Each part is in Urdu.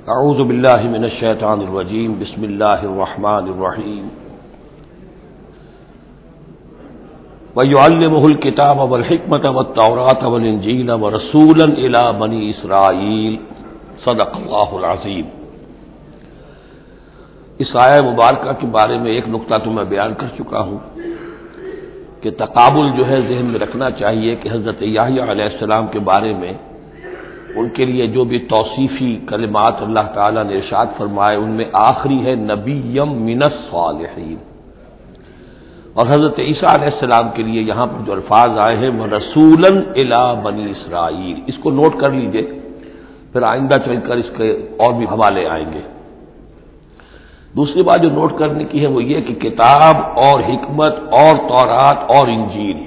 اعوذ باللہ من الشیطان الرجیم بسم اللہ الرحمن الرحیم وَيُعَلِّمُهُ الْكِتَابَ وَالْحِكْمَةَ وَالتَّوْرَاةَ وَالْإِنْجِيلَ وَرَسُولًا إِلَى بَنِي إِسْرَائِيلَ صدق اللہ العظیم۔ اس آیہ مبارکہ کے بارے میں ایک نقطہ تو میں بیان کر چکا ہوں کہ تقابل جو ہے ذہن میں رکھنا چاہیے کہ حضرت یحییٰ علیہ السلام کے بارے میں ان کے لیے جو بھی توصیفی کلمات اللہ تعالیٰ نے ارشاد فرمائے ان میں آخری ہے نبیم من الصالحین، اور حضرت عیسیٰ علیہ السلام کے لیے یہاں پر جو الفاظ آئے ہیں رسولاً الی بنی اسرائیل، اس کو نوٹ کر لیجئے، پھر آئندہ چل کر اس کے اور بھی حوالے آئیں گے۔ دوسری بات جو نوٹ کرنے کی ہے وہ یہ کہ کتاب اور حکمت اور تورات اور انجیل،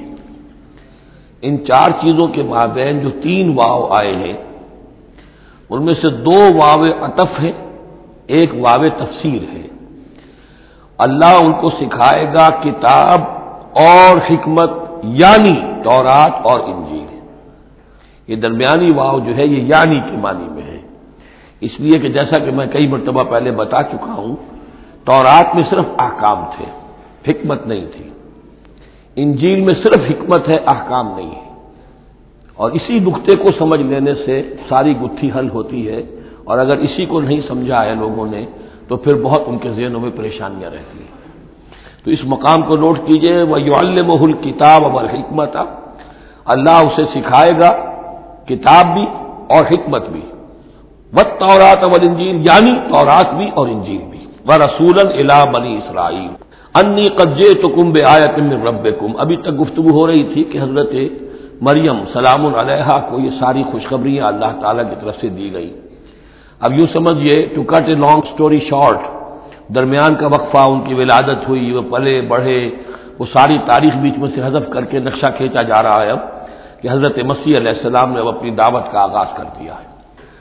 ان چار چیزوں کے مابین جو تین واو آئے ہیں ان میں سے دو واو عطف ہیں، ایک واو تفسیر ہے۔ اللہ ان کو سکھائے گا کتاب اور حکمت، یعنی تورات اور انجیل۔ یہ درمیانی واو جو ہے یہ یعنی کے معنی میں ہے، اس لیے کہ جیسا کہ میں کئی مرتبہ پہلے بتا چکا ہوں، تورات میں صرف احکام تھے، حکمت نہیں تھی۔ انجیل میں صرف حکمت ہے، احکام نہیں ہے، اور اسی نقطے کو سمجھ لینے سے ساری گتھی حل ہوتی ہے، اور اگر اسی کو نہیں سمجھا ہے لوگوں نے تو پھر بہت ان کے ذہنوں میں پریشانیاں رہتی ہیں۔ تو اس مقام کو نوٹ کیجئے، وَيُعَلِّمُهُ الْكِتَابَ وَالْحِكْمَةَ، اللہ اسے سکھائے گا کتاب بھی اور حکمت بھی، وَالتَّوْرَاةَ وَالْإِنْجِيلَ، یعنی تورات بھی اور انجیل بھی، وَرَسُولًا إِلَى بَنِي إِسْرَائِيلَ انی قد جئتکم بآیۃ من ربکم۔ ابھی تک گفتگو ہو رہی تھی کہ حضرت مریم سلام علیہا کو یہ ساری خوشخبریاں اللہ تعالیٰ کی طرف سے دی گئی۔ اب یوں سمجھئے، to cut a long story short, درمیان کا وقفہ، ان کی ولادت ہوئی، وہ پلے بڑھے، وہ ساری تاریخ بیچ میں سے حذف کر کے نقشہ کھینچا جا رہا ہے اب کہ حضرت مسیح علیہ السلام نے اب اپنی دعوت کا آغاز کر دیا ہے۔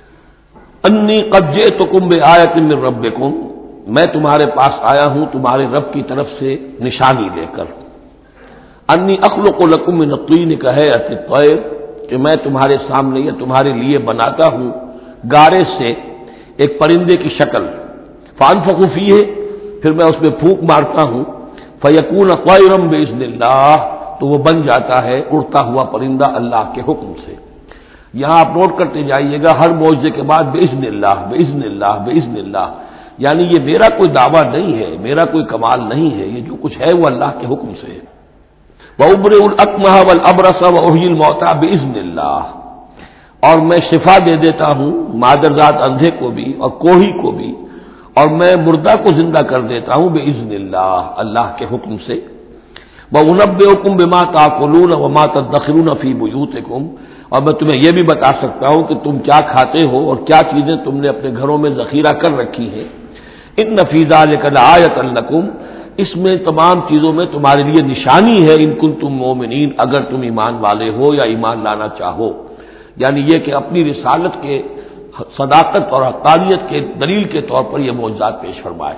انی قد جئتکم بآیۃ من ربکم، میں تمہارے پاس آیا ہوں تمہارے رب کی طرف سے نشانی لے کر۔ انی اخلق لکم من الطین کہیئۃ الطیر، کہ میں تمہارے سامنے یا تمہارے لیے بناتا ہوں گارے سے ایک پرندے کی شکل، فانفخ فیہ، پھر میں اس میں پھونک مارتا ہوں، فیکون طیرا باذن اللہ، تو وہ بن جاتا ہے اڑتا ہوا پرندہ اللہ کے حکم سے۔ یہاں آپ نوٹ کرتے جائیے گا، ہر معجزے کے بعد باذن اللہ باذن اللہ باذن اللہ، یعنی یہ میرا کوئی دعویٰ نہیں ہے، میرا کوئی کمال نہیں ہے، یہ جو کچھ ہے وہ اللہ کے حکم سے ہے۔ وَأُبْرِئُ الْأَكْمَحَ وَالْأَبْرَصَ وَأُحْيِي الْمَوْتَىٰ بِإِذْنِ اللَّهِ، اور میں شفا دے دیتا ہوں مادرزاد اندھے کو بھی اور کوڑھی کو بھی، اور میں مردہ کو زندہ کر دیتا ہوں بِإِذْنِ اللَّهِ، اللہ کے حکم سے۔ وَأُنَبِّئُكُم بِمَا تَأْكُلُونَ وَمَا تَدَّخِرُونَ فِي بُيُوتِكُم، اور میں تمہیں یہ بھی بتا سکتا ہوں کہ تم کیا کھاتے ہو اور کیا چیزیں تم نے اپنے گھروں میں ذخیرہ کر رکھی ہیں۔ ان فی ذلک لآیۃ لکم، اس میں تمام چیزوں میں تمہارے لیے نشانی ہے، ان کنتم مؤمنین، اگر تم ایمان والے ہو یا ایمان لانا چاہو، یعنی یہ کہ اپنی رسالت کے صداقت اور حقانیت کے دلیل کے طور پر یہ معجزات پیش فرمائے۔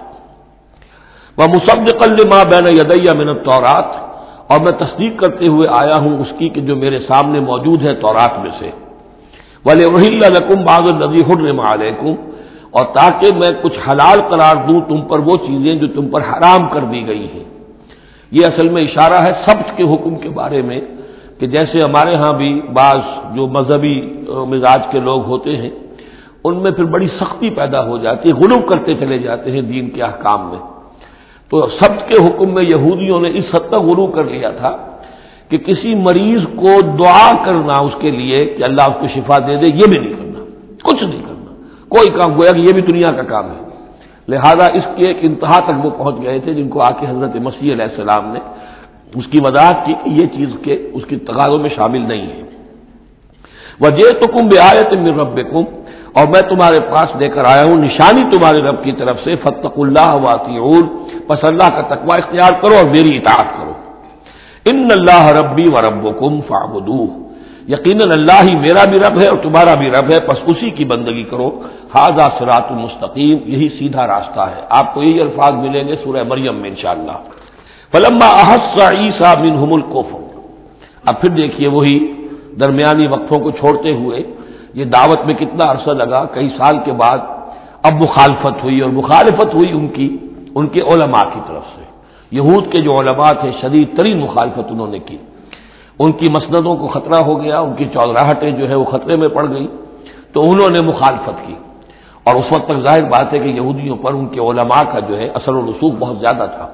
ومصدقا لما بین یدی من التوراۃ، اور میں تصدیق کرتے ہوئے آیا ہوں اس کی کہ جو میرے سامنے موجود ہے تورات میں سے۔ وَلِأُحِلَّ لَكُمْ بَعْضَ الَّذِي حُرِّمَ عَلَيْكُمْ، اور تاکہ میں کچھ حلال قرار دوں تم پر وہ چیزیں جو تم پر حرام کر دی گئی ہیں۔ یہ اصل میں اشارہ ہے سبت کے حکم کے بارے میں، کہ جیسے ہمارے ہاں بھی بعض جو مذہبی مزاج کے لوگ ہوتے ہیں ان میں پھر بڑی سختی پیدا ہو جاتی ہے، غلو کرتے چلے جاتے ہیں دین کے احکام میں۔ تو سبت کے حکم میں یہودیوں نے اس حد تک غلو کر لیا تھا کہ کسی مریض کو دعا کرنا اس کے لیے کہ اللہ اس کو شفا دے دے، یہ بھی نہیں کرنا، کچھ نہیں کرنا، کوئی کام، گویا کہ یہ بھی دنیا کا کام ہے۔ لہذا اس کی ایک انتہا تک وہ پہنچ گئے تھے جن کو آ کے حضرت مسیح علیہ السلام نے اس کی وضاحت کی کہ یہ چیز کے اس کی تقاضوں میں شامل نہیں ہے۔ وَجِئْتُكُم بِآیَةٍ مِّن رَّبِّكُمْ، اور میں تمہارے پاس لے کر آیا ہوں نشانی تمہارے رب کی طرف سے، فَاتَّقُوا اللَّهَ وَأَطِیعُونِ، پس اللہ کا تقوی اختیار کرو اور میری اطاعت کرو۔ اِنَّ اللَّهَ رَبِّي وَرَبُّكُمْ فَاعْبُدُوهُ، یقیناً اللہ ہی میرا بھی رب ہے اور تمہارا بھی رب ہے، پس اسی کی بندگی کرو۔ ھذا صراط مستقیم، یہی سیدھا راستہ ہے۔ آپ کو یہی الفاظ ملیں گے سورہ مریم میں انشاءاللہ۔ فلما احس عیسیٰ منہم الکفر، اب پھر دیکھیے وہی درمیانی وقفوں کو چھوڑتے ہوئے یہ دعوت میں کتنا عرصہ لگا، کئی سال کے بعد اب مخالفت ہوئی، اور مخالفت ہوئی ان کے علماء کی طرف سے۔ یہود کے جو علماء تھے شدید ترین مخالفت انہوں نے کی، ان کی مسندوں کو خطرہ ہو گیا، ان کی چودراہٹیں جو ہے وہ خطرے میں پڑ گئی، تو انہوں نے مخالفت کی۔ اور اس وقت تک ظاہر بات ہے کہ یہودیوں پر ان کے علماء کا جو ہے اثر و رسوخ بہت زیادہ تھا۔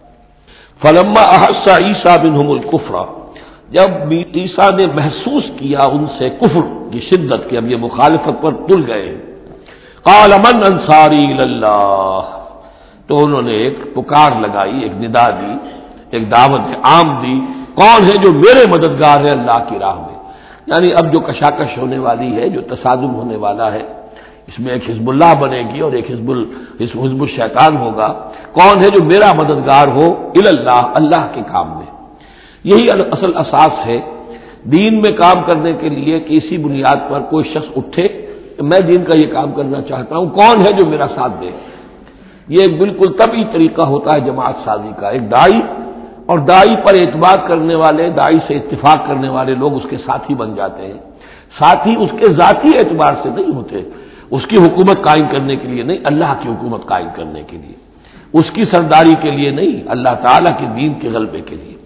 فلما احس عیسیٰ منہم الکفر، جب عیسیٰ نے محسوس کیا ان سے کفر کی شدت کہ اب یہ مخالفت پر تل گئے، قال من انصاری اللہ، تو انہوں نے ایک پکار لگائی، ایک ندا دی، ایک دعوت عام دی، کون ہے جو میرے مددگار ہے اللہ کی راہ میں؟ یعنی اب جو کشاکش ہونے والی ہے، جو تصادم ہونے والا ہے، اس میں ایک حزب اللہ بنے گی اور ایک حزب الشیطان ہوگا، کون ہے جو میرا مددگار ہو اللہ، اللہ کے کام میں۔ یہی اصل اساس ہے دین میں کام کرنے کے لیے کہ اسی بنیاد پر کوئی شخص اٹھے کہ میں دین کا یہ کام کرنا چاہتا ہوں، کون ہے جو میرا ساتھ دے۔ یہ ایک بالکل طبعی طریقہ ہوتا ہے جماعت سازی کا، ایک داعی اور داعی پر اعتماد کرنے والے، داعی سے اتفاق کرنے والے لوگ اس کے ساتھی بن جاتے ہیں۔ ساتھی اس کے ذاتی اعتبار سے نہیں ہوتے، اس کی حکومت قائم کرنے کے لیے نہیں، اللہ کی حکومت قائم کرنے کے لیے، اس کی سرداری کے لیے نہیں، اللہ تعالیٰ کے دین کے غلبے کے لیے۔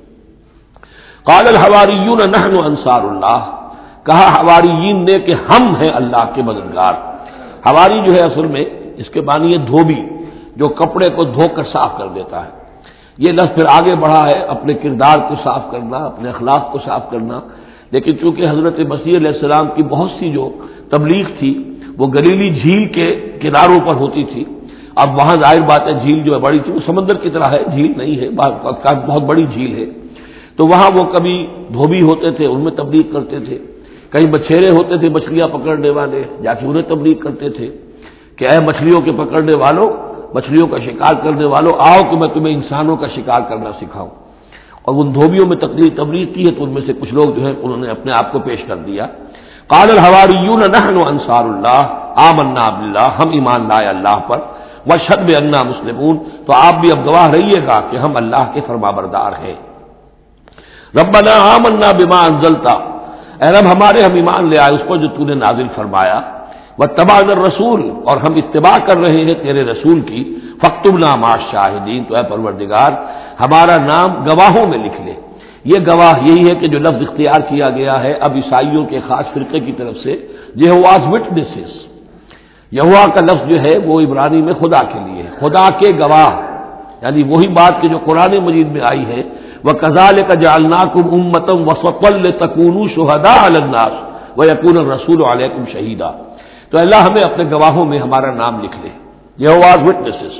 قال الحواریون نحن انصار اللہ، کہا حواریین نے کہ ہم ہیں اللہ کے مددگار۔ حواری جو ہے اصل میں اس کے معنی ہے دھوبی، جو کپڑے کو دھو کر صاف کر دیتا ہے۔ یہ لفظ پھر آگے بڑھا ہے اپنے کردار کو صاف کرنا، اپنے اخلاق کو صاف کرنا، لیکن چونکہ حضرت مسیح علیہ السلام کی بہت سی جو تبلیغ تھی وہ گلیلی جھیل کے کناروں پر ہوتی تھی۔ اب وہاں ظاہر بات ہے جھیل جو ہے بڑی تھی، وہ سمندر کی طرح ہے، جھیل نہیں ہے، بہت بڑی جھیل ہے، تو وہاں وہ کبھی دھوبی ہوتے تھے، ان میں تبلیغ کرتے تھے، کہیں بچھیرے ہوتے تھے مچھلیاں پکڑنے والے، جا کے انہیں تبلیغ کرتے تھے کہ اے مچھلیوں کے پکڑنے والوں، مچھلیوں کا شکار کرنے والوں، آؤ کہ میں تمہیں انسانوں کا شکار کرنا سکھاؤں۔ اور ان دھوبیوں میں تبلیغ کی ہے، تو ان میں سے کچھ لوگ جو ہے انہوں نے اپنے آپ کو پیش کر دیا۔ قال الحواریون نحن انصار اللہ آمنا باللہ، ہم ایمان لائے اللہ پر، واشہد بأننا مسلمون، تو آپ بھی اب گواہ رہیے گا کہ ہم اللہ کے فرمانبردار ہیں۔ ربنا آمنا بما انزلت، اے رب ہمارے ہم ایمان لے آئے اس پر جو تو نے نازل فرمایا، واتبعنا الرسول، اور ہم اتباع کر رہے ہیں تیرے رسول کی، فاکتبنا مع الشاہدین، تو اے پروردگار ہمارا نام گواہوں میں لکھ لے۔ یہ گواہ یہی ہے کہ جو لفظ اختیار کیا گیا ہے اب عیسائیوں کے خاص فرقے کی طرف سے، یہواز وٹنسز، یہوا کا لفظ جو ہے وہ عبرانی میں خدا کے لیے ہے، خدا کے گواہ، یعنی وہی بات کہ جو قرآن مجید میں آئی ہے، وَكَذَلِكَ جَعَلْنَاكُمْ أُمَّةً وَسَطًا لِتَكُونُوا شُهَدَاءَ عَلَى النَّاسِ وَيَكُونَ الرَّسُولُ عَلَيْكُمْ شَهِيدًا، تو اللہ ہمیں اپنے گواہوں میں ہمارا نام لکھ لے، یہواز وٹنسز۔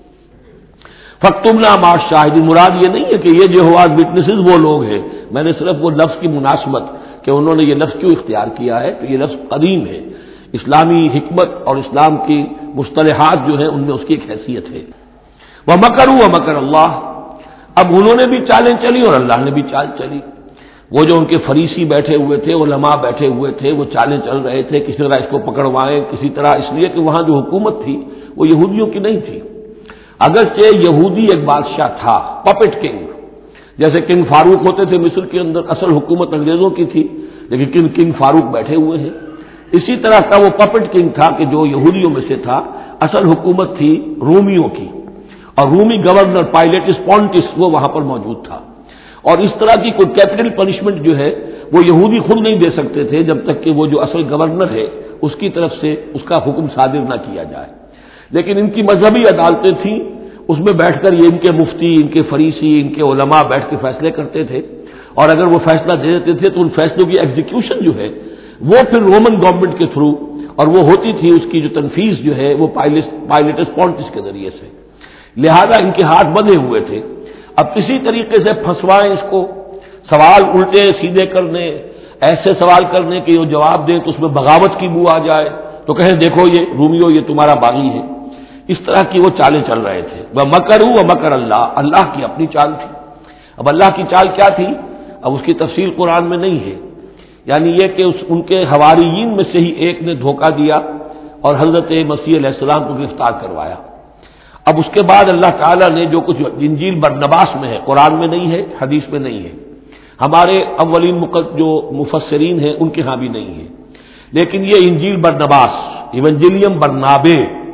فاکتبنا مع الشاہدین، مراد یہ نہیں ہے کہ یہ یہواز وٹنسز وہ لوگ ہیں، میں نے صرف وہ لفظ کی مناسبت کہ انہوں نے یہ لفظ کیوں اختیار کیا ہے، تو یہ لفظ قدیم ہے، اسلامی حکمت اور اسلام کی مصطلحات جو ہیں ان میں اس کی ایک حیثیت ہے۔ وَمَكَرُوا وَمَكَرَ اللَّهُ، اب انہوں نے بھی چالیں چلی اور اللہ نے بھی چال چلی۔ وہ جو ان کے فریسی بیٹھے ہوئے تھے، علماء بیٹھے ہوئے تھے، وہ چالیں چل رہے تھے کسی طرح اس کو پکڑوائیں، کسی طرح، اس لیے کہ وہاں جو حکومت تھی وہ یہودیوں کی نہیں تھی، اگرچہ یہودی ایک بادشاہ تھا، پپٹ کنگ، جیسے کنگ فاروق ہوتے تھے مصر کے اندر، اصل حکومت انگریزوں کی تھی، لیکن کنگ فاروق بیٹھے ہوئے ہیں، اسی طرح کا وہ پپٹ کنگ تھا کہ جو یہودیوں میں سے تھا، اصل حکومت تھی رومیوں کی، اور رومی گورنر پائلیٹس پونٹس وہ وہاں پر موجود تھا، اور اس طرح کی کوئی کیپٹل پنشمنٹ جو ہے وہ یہودی خود نہیں دے سکتے تھے جب تک کہ وہ جو اصل گورنر ہے اس کی طرف سے اس کا حکم صادر نہ کیا جائے، لیکن ان کی مذہبی عدالتیں تھیں، اس میں بیٹھ کر یہ ان کے مفتی، ان کے فریسی، ان کے علماء بیٹھ کے فیصلے کرتے تھے، اور اگر وہ فیصلہ دے دیتے تھے تو ان فیصلوں کی ایگزیکیوشن جو ہے وہ پھر رومن گورنمنٹ کے تھرو، اور وہ ہوتی تھی اس کی جو تنفیذ جو ہے وہ پائلیٹس پونٹس کے ذریعے سے، لہذا ان کے ہاتھ بندھے ہوئے تھے۔ اب کسی طریقے سے پھنسوائیں اس کو، سوال الٹے سیدھے کرنے، ایسے سوال کرنے کہ وہ جواب دیں تو اس میں بغاوت کی بو آ جائے، تو کہیں دیکھو یہ رومیو یہ تمہارا باغی ہے، اس طرح کی وہ چالیں چل رہے تھے۔ وَمَكَرُوا وَمَكَرَ اللَّهُ، اللہ کی اپنی چال تھی۔ اب اللہ کی چال کیا تھی، اب اس کی تفصیل قرآن میں نہیں ہے، یعنی یہ کہ ان کے حواریین میں سے ہی ایک نے دھوکہ دیا اور حضرت مسیح علیہ السلام کو گرفتار کروایا۔ اب اس کے بعد اللہ تعالیٰ نے جو کچھ انجیل برنباس میں ہے، قرآن میں نہیں ہے، حدیث میں نہیں ہے، ہمارے اولین جو مفسرین ہیں ان کے ہاں بھی نہیں ہے، لیکن یہ انجیل برنباس، ایونجیلیم برنابے،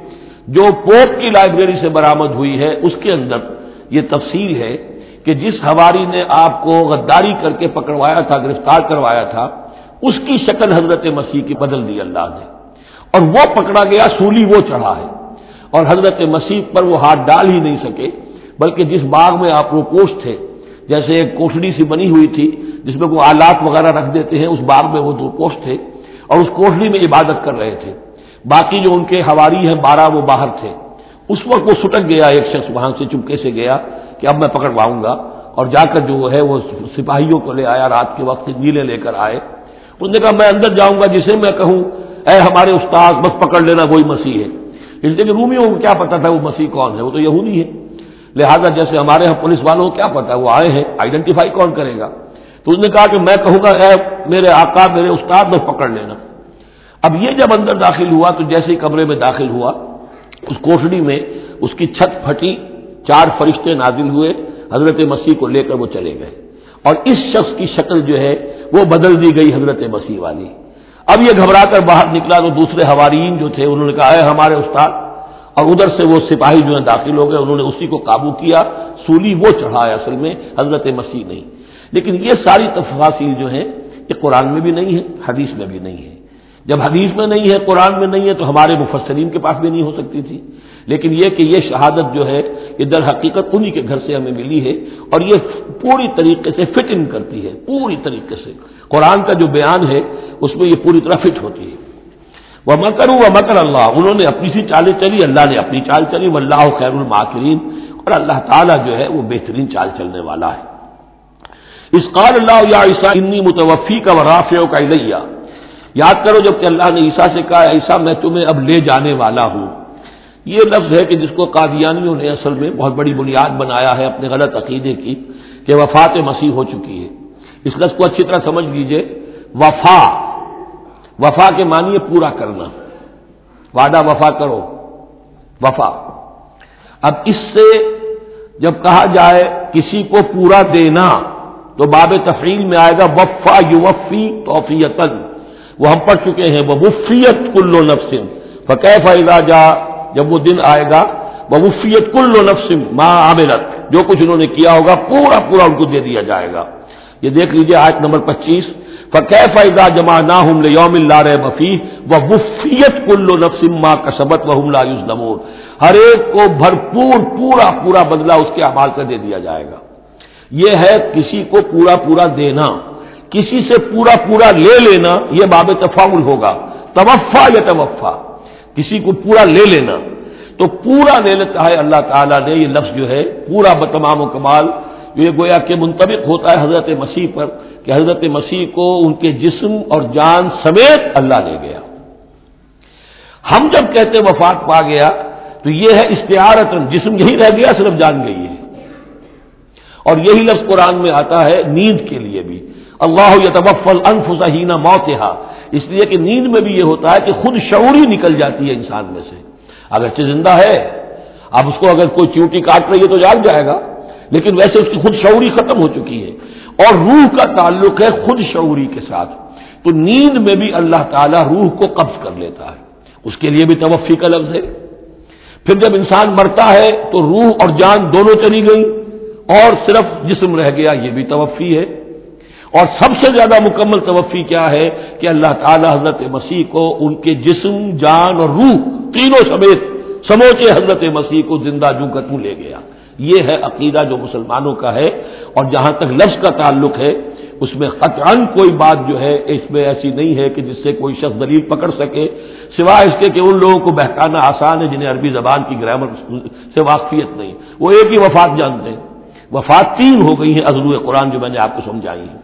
جو پوپ کی لائبریری سے برآمد ہوئی ہے اس کے اندر یہ تفصیل ہے کہ جس حواری نے آپ کو غداری کر کے پکڑوایا تھا، گرفتار کروایا تھا، اس کی شکل حضرت مسیح کی بدل دی اللہ نے، اور وہ پکڑا گیا، سولی وہ چڑھا ہے، اور حضرت مسیح پر وہ ہاتھ ڈال ہی نہیں سکے، بلکہ جس باغ میں آپ روپوش تھے، جیسے ایک کوٹڑی سی بنی ہوئی تھی جس میں کوئی آلات وغیرہ رکھ دیتے ہیں، اس باغ میں وہ روپوش تھے اور اس کوٹڑی میں عبادت کر رہے تھے، باقی جو ان کے حواری ہیں 12 وہ باہر تھے۔ اس وقت وہ سٹک گیا، ایک شخص وہاں سے چپکے سے گیا کہ اب میں پکڑواؤں گا، اور جا کر جو ہے وہ سپاہیوں کو لے آیا، رات کے وقت نیلے لے کر آئے، انہوں نے کہا میں اندر جاؤں گا، جسے میں کہوں اے ہمارے استاد بس پکڑ لینا وہی مسیح ہے، اس لیے کہ رومیوں کو کیا پتا تھا وہ مسیح کون ہے، وہ تو یہودی ہے، لہذا جیسے ہمارے ہاں پولیس والوں کو کیا پتا وہ آئے ہیں، آئیڈینٹیفائی کون کرے گا، تو اس نے کہا کہ میں کہوں گا اے میرے آقا میرے استاد بس پکڑ لینا۔ اب یہ جب اندر داخل ہوا تو جیسے ہی کمرے میں داخل ہوا، اس کوٹڑی میں اس کی چھت پھٹی، 4 فرشتے نازل ہوئے، حضرت مسیح کو لے کر وہ چلے گئے، اور اس شخص کی شکل جو ہے وہ بدل دی گئی حضرت مسیح والی۔ اب یہ گھبرا کر باہر نکلا تو دوسرے حواریین جو تھے انہوں نے کہا اے ہمارے استاد، اور ادھر سے وہ سپاہی جو ہیں داخل ہو گئے، انہوں نے اسی کو قابو کیا، سولی وہ چڑھا ہے اصل میں، حضرت مسیح نہیں۔ لیکن یہ ساری تفاصیل جو ہیں یہ قرآن میں بھی نہیں ہے، حدیث میں بھی نہیں ہے۔ جب حدیث میں نہیں ہے، قرآن میں نہیں ہے، تو ہمارے مفسرین کے پاس بھی نہیں ہو سکتی تھی، لیکن یہ کہ یہ شہادت جو ہے یہ در حقیقت انہی کے گھر سے ہمیں ملی ہے، اور یہ پوری طریقے سے فٹ ان کرتی ہے، پوری طریقے سے قرآن کا جو بیان ہے اس میں یہ پوری طرح فٹ ہوتی ہے۔ وَمَكَرُوا وَمَكَرَ اللَّهُ، انہوں نے اپنی سی چالیں چلی، اللہ نے اپنی چال چلی، وَاللَّهُ خَيْرُ الْمَاكِرِينَ، اور اللہ تعالیٰ جو ہے وہ بہترین چال چلنے والا ہے۔ اِذْ قَالَ اللَّهُ يَا عِيسَىٰ إِنِّي مُتَوَفِّيكَ وَرَافِعُكَ إِلَيَّ، یاد کرو جب کہ اللہ نے عیسیٰ سے کہا عیسیٰ میں تمہیں اب لے جانے والا ہوں، یہ لفظ ہے کہ جس کو قادیانیوں نے اصل میں بہت بڑی بنیاد بنایا ہے اپنے غلط عقیدے کی کہ وفات مسیح ہو چکی ہے۔ اس لفظ کو اچھی طرح سمجھ لیجئے، وفا، وفا کے معنی ہے پورا کرنا، وعدہ وفا کرو، وفا۔ اب اس سے جب کہا جائے کسی کو پورا دینا تو باب تفعیل میں آئے گا وفا یوفی توفیتن، وہ ہم پڑھ چکے ہیں، ووفیت کل نفس فکیف اذا جاء، جب وہ دن آئے گا ووفیت کل نفس ما عملت، جو کچھ انہوں نے کیا ہوگا پورا پورا ان کو دے دیا جائے گا۔ یہ دیکھ لیجئے آیت نمبر 25، فکیف اذا جمعناہم لیوم لا ریب فیہ ووفیت کل نفس ما کسبت وہم لا یظلمون، ہر ایک کو بھرپور پورا پورا بدلہ اس کے اعمال کا دے دیا جائے گا۔ یہ ہے کسی کو پورا پورا دینا، کسی سے پورا پورا لے لینا یہ باب تفاعل ہوگا، توفا یا توفا، کسی کو پورا لے لینا، تو پورا لے لیتا ہے اللہ تعالیٰ نے، یہ لفظ جو ہے پورا بتمام و کمال یہ گویا کہ منطبق ہوتا ہے حضرت مسیح پر کہ حضرت مسیح کو ان کے جسم اور جان سمیت اللہ لے گیا۔ ہم جب کہتے وفات پا گیا تو یہ ہے استعارتاً، جسم یہی رہ گیا صرف جان گئی ہے، اور یہی لفظ قرآن میں آتا ہے نیند کے لیے بھی، اللہ یتوفی الانفس حین موتہا، اس لیے کہ نیند میں بھی یہ ہوتا ہے کہ خود شعوری نکل جاتی ہے انسان میں سے، اگرچہ زندہ ہے، اب اس کو اگر کوئی چیوٹی کاٹ رہی ہے تو جاگ جائے گا، لیکن ویسے اس کی خود شعوری ختم ہو چکی ہے، اور روح کا تعلق ہے خود شعوری کے ساتھ، تو نیند میں بھی اللہ تعالیٰ روح کو قبض کر لیتا ہے، اس کے لیے بھی توفی کا لفظ ہے۔ پھر جب انسان مرتا ہے تو روح اور جان دونوں چلی گئی اور صرف جسم رہ گیا، یہ بھی توفی ہے۔ اور سب سے زیادہ مکمل توفی کیا ہے کہ اللہ تعالی حضرت مسیح کو ان کے جسم، جان اور روح تینوں سمیت سموچے حضرت مسیح کو زندہ جو کا تو لے گیا۔ یہ ہے عقیدہ جو مسلمانوں کا ہے، اور جہاں تک لفظ کا تعلق ہے اس میں قطعاً کوئی بات جو ہے اس میں ایسی نہیں ہے کہ جس سے کوئی شخص دلیل پکڑ سکے، سوائے اس کے کہ ان لوگوں کو بہکانا آسان ہے جنہیں عربی زبان کی گرامر سے واقفیت نہیں، وہ ایک ہی وفات جانتے ہیں۔ وفات 3 ہو گئی ہیں اضروع قرآن جو میں نے آپ کو سمجھائی ہے۔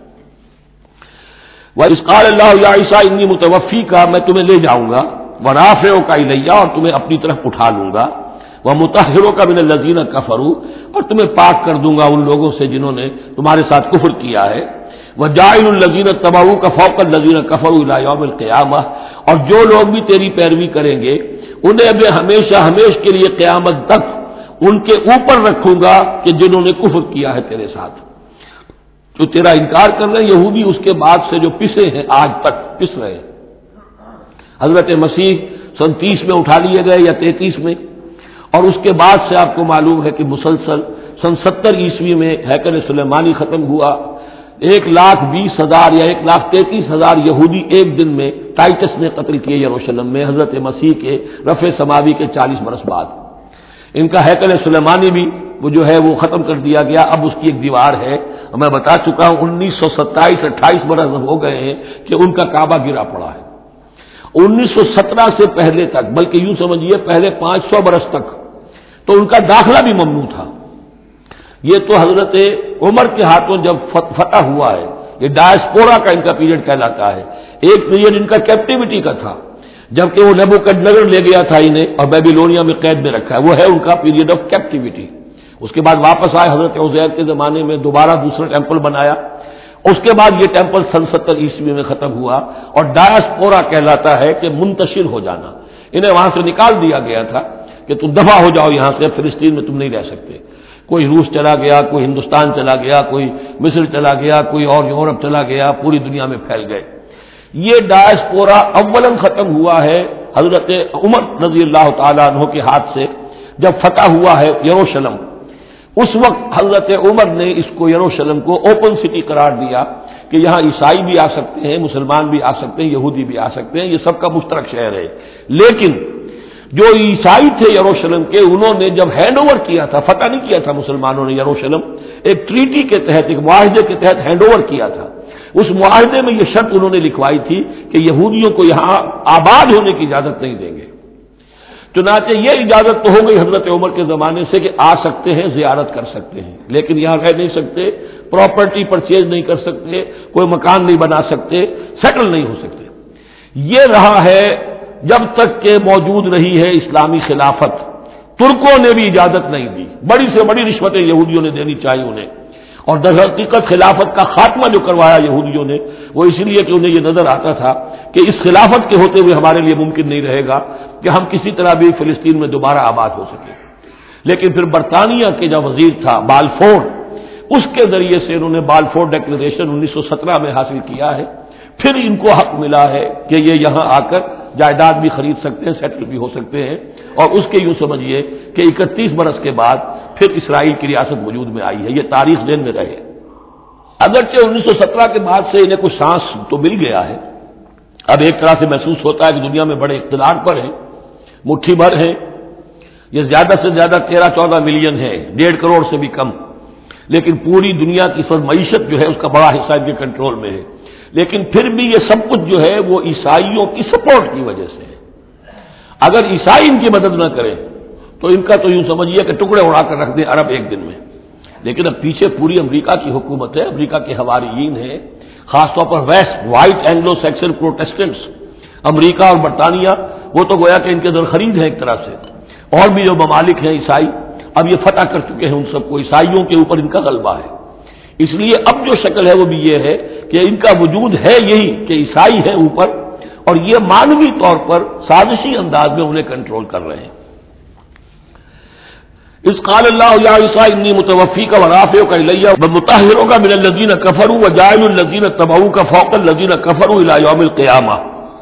وَإِذْ قَالَ اللَّهُ يَا عِيسَىٰ إِنِّي مُتَوَفِّيكَ، میں تمہیں لے جاؤں گا، وَرَافِعُكَ إِلَيَّ، اور تمہیں اپنی طرف اٹھا لوں گا، وَمُطَهِّرُكَ مِنَ الَّذِينَ كَفَرُوا، اور تمہیں پاک کر دوں گا ان لوگوں سے جنہوں نے تمہارے ساتھ کفر کیا ہے، وَجَاعِلُ الَّذِينَ اتَّبَعُوكَ فَوْقَ الَّذِينَ كَفَرُوا إِلَىٰ يَوْمِ الْقِيَامَةِ، اور جو لوگ بھی تیری پیروی کریں گے انہیں اب ہمیشہ ہمیش کے لیے قیامت تک ان کے اوپر رکھوں گا کہ جنہوں نے کفر کیا ہے تیرے ساتھ، جو تیرا انکار کر رہے ہیں یہودی، اس کے بعد سے جو پسے ہیں آج تک پس رہے ہیں۔ حضرت مسیح سن 30 میں اٹھا لیے گئے یا 33 میں، اور اس کے بعد سے آپ کو معلوم ہے کہ مسلسل سن 70 عیسوی میں ہیکل سلیمانی ختم ہوا، 1,20,000 یا 1,33,000 یہودی ایک دن میں ٹائٹس نے قتل کیے یروشلم میں حضرت مسیح کے رفع سماوی کے 40 برس بعد۔ ان کا ہیکل سلیمانی بھی وہ جو ہے وہ ختم کر دیا گیا، اب اس کی ایک دیوار ہے، میں بتا چکا ہوں 1927-28 برس ہو گئے ہیں کہ ان کا کعبہ گرا پڑا ہے۔ 1917 سے پہلے تک، بلکہ یوں سمجھیے پہلے 500 برس تک تو ان کا داخلہ بھی ممنوع تھا۔ یہ تو حضرت عمر کے ہاتھوں جب فتح ہوا ہے، یہ ڈائسپورا کا ان کا پیریڈ کہلاتا ہے۔ ایک پیریڈ ان کا کیپٹیوٹی کا تھا، جبکہ وہ نیبوکڈنیزر لے گیا تھا انہیں اور بیبیلونیا میں قید میں رکھا ہے، وہ ہے ان کا پیریڈ آف کیپٹیوٹی۔ اس کے بعد واپس آئے حضرت عزیر کے زمانے میں، دوبارہ دوسرا ٹیمپل بنایا، اس کے بعد یہ ٹیمپل سن 70 عیسوی میں ختم ہوا، اور ڈائسپورا کہلاتا ہے کہ منتشر ہو جانا۔ انہیں وہاں سے نکال دیا گیا تھا کہ تم دفع ہو جاؤ یہاں سے، فلسطین میں تم نہیں رہ سکتے۔ کوئی روس چلا گیا، کوئی ہندوستان چلا گیا، کوئی مصر چلا گیا، کوئی اور یورپ چلا گیا، پوری دنیا میں پھیل گئے۔ یہ ڈائسپورا اولاً ختم ہوا ہے حضرت عمر رضی اللہ تعالیٰ عنہ کے ہاتھ سے، جب فتح ہوا ہے یروشلم۔ اس وقت حضرت عمر نے اس کو یروشلم کو اوپن سٹی قرار دیا کہ یہاں عیسائی بھی آ سکتے ہیں، مسلمان بھی آ سکتے ہیں، یہودی بھی آ سکتے ہیں، یہ سب کا مشترک شہر ہے۔ لیکن جو عیسائی تھے یروشلم کے، انہوں نے جب ہینڈ اوور کیا تھا، فتح نہیں کیا تھا مسلمانوں نے یروشلم، ایک ٹریٹی کے تحت، ایک معاہدے کے تحت ہینڈ اوور کیا تھا۔ اس معاہدے میں یہ شرط انہوں نے لکھوائی تھی کہ یہودیوں کو یہاں آباد ہونے کی اجازت نہیں دیں گے۔ چنانچہ یہ اجازت تو ہو گئی حضرت عمر کے زمانے سے کہ آ سکتے ہیں، زیارت کر سکتے ہیں، لیکن یہاں رہ نہیں سکتے، پراپرٹی پرچیز نہیں کر سکتے، کوئی مکان نہیں بنا سکتے، سیٹل نہیں ہو سکتے۔ یہ رہا ہے جب تک کہ موجود رہی ہے اسلامی خلافت۔ ترکوں نے بھی اجازت نہیں دی، بڑی سے بڑی رشوتیں یہودیوں نے دینی چاہیے انہیں، اور در حقیقت خلافت کا خاتمہ جو کروایا یہودیوں نے، وہ اس لیے کہ انہیں یہ نظر آتا تھا کہ اس خلافت کے ہوتے ہوئے ہمارے لیے ممکن نہیں رہے گا کہ ہم کسی طرح بھی فلسطین میں دوبارہ آباد ہو سکیں۔ لیکن پھر برطانیہ کے جو وزیر تھا بالفور، اس کے ذریعے سے انہوں نے بالفور ڈیکلریشن 1917 میں حاصل کیا ہے، پھر ان کو حق ملا ہے کہ یہ یہاں آ کر جائیداد بھی خرید سکتے ہیں، سیٹل بھی ہو سکتے ہیں، اور اس کے یوں سمجھیے کہ 31 برس کے بعد پھر اسرائیل کی ریاست وجود میں آئی ہے۔ یہ تاریخ ذہن میں رہے۔ اگرچہ 1917 کے بعد سے انہیں کچھ سانس تو مل گیا ہے، اب ایک طرح سے محسوس ہوتا ہے کہ دنیا میں بڑے اقتدار پر ہیں، مٹھی بھر ہیں، یہ زیادہ سے زیادہ 13-14 ملین ہے، 1.5 کروڑ سے بھی کم، لیکن پوری دنیا کی سب معیشت جو ہے اس کا بڑا حصہ ان کے کنٹرول میں ہے۔ لیکن پھر بھی یہ سب کچھ جو ہے وہ عیسائیوں کی سپورٹ کی وجہ سے ہے۔ اگر عیسائی ان کی مدد نہ کریں تو ان کا تو یوں سمجھیے کہ ٹکڑے اڑا کر رکھ دیں عرب ایک دن میں۔ لیکن اب پیچھے پوری امریکہ کی حکومت ہے، امریکہ کے حواریین ہیں، خاص طور پر west white Anglo Saxon Protestants, امریکہ اور برطانیہ، وہ تو گویا کہ ان کے در خرید ہے ایک طرح سے، اور بھی جو ممالک ہیں عیسائی اب یہ فتح کر چکے ہیں ان سب کو، عیسائیوں کے اوپر ان کا غلبہ ہے۔ اس لیے اب جو شکل ہے وہ بھی یہ ہے کہ ان کا وجود ہے یہی کہ عیسائی ہے اوپر، اور یہ مانوی طور پر سازشی انداز میں انہیں کنٹرول کر رہے ہیں۔ اذ قال اللہ یا عیسیٰ انی متوفیک ورافعک الی ومطہرک من الذین کفروا وجاعل الذین اتبعوک فوق الذین کفروا الی یوم القیامہ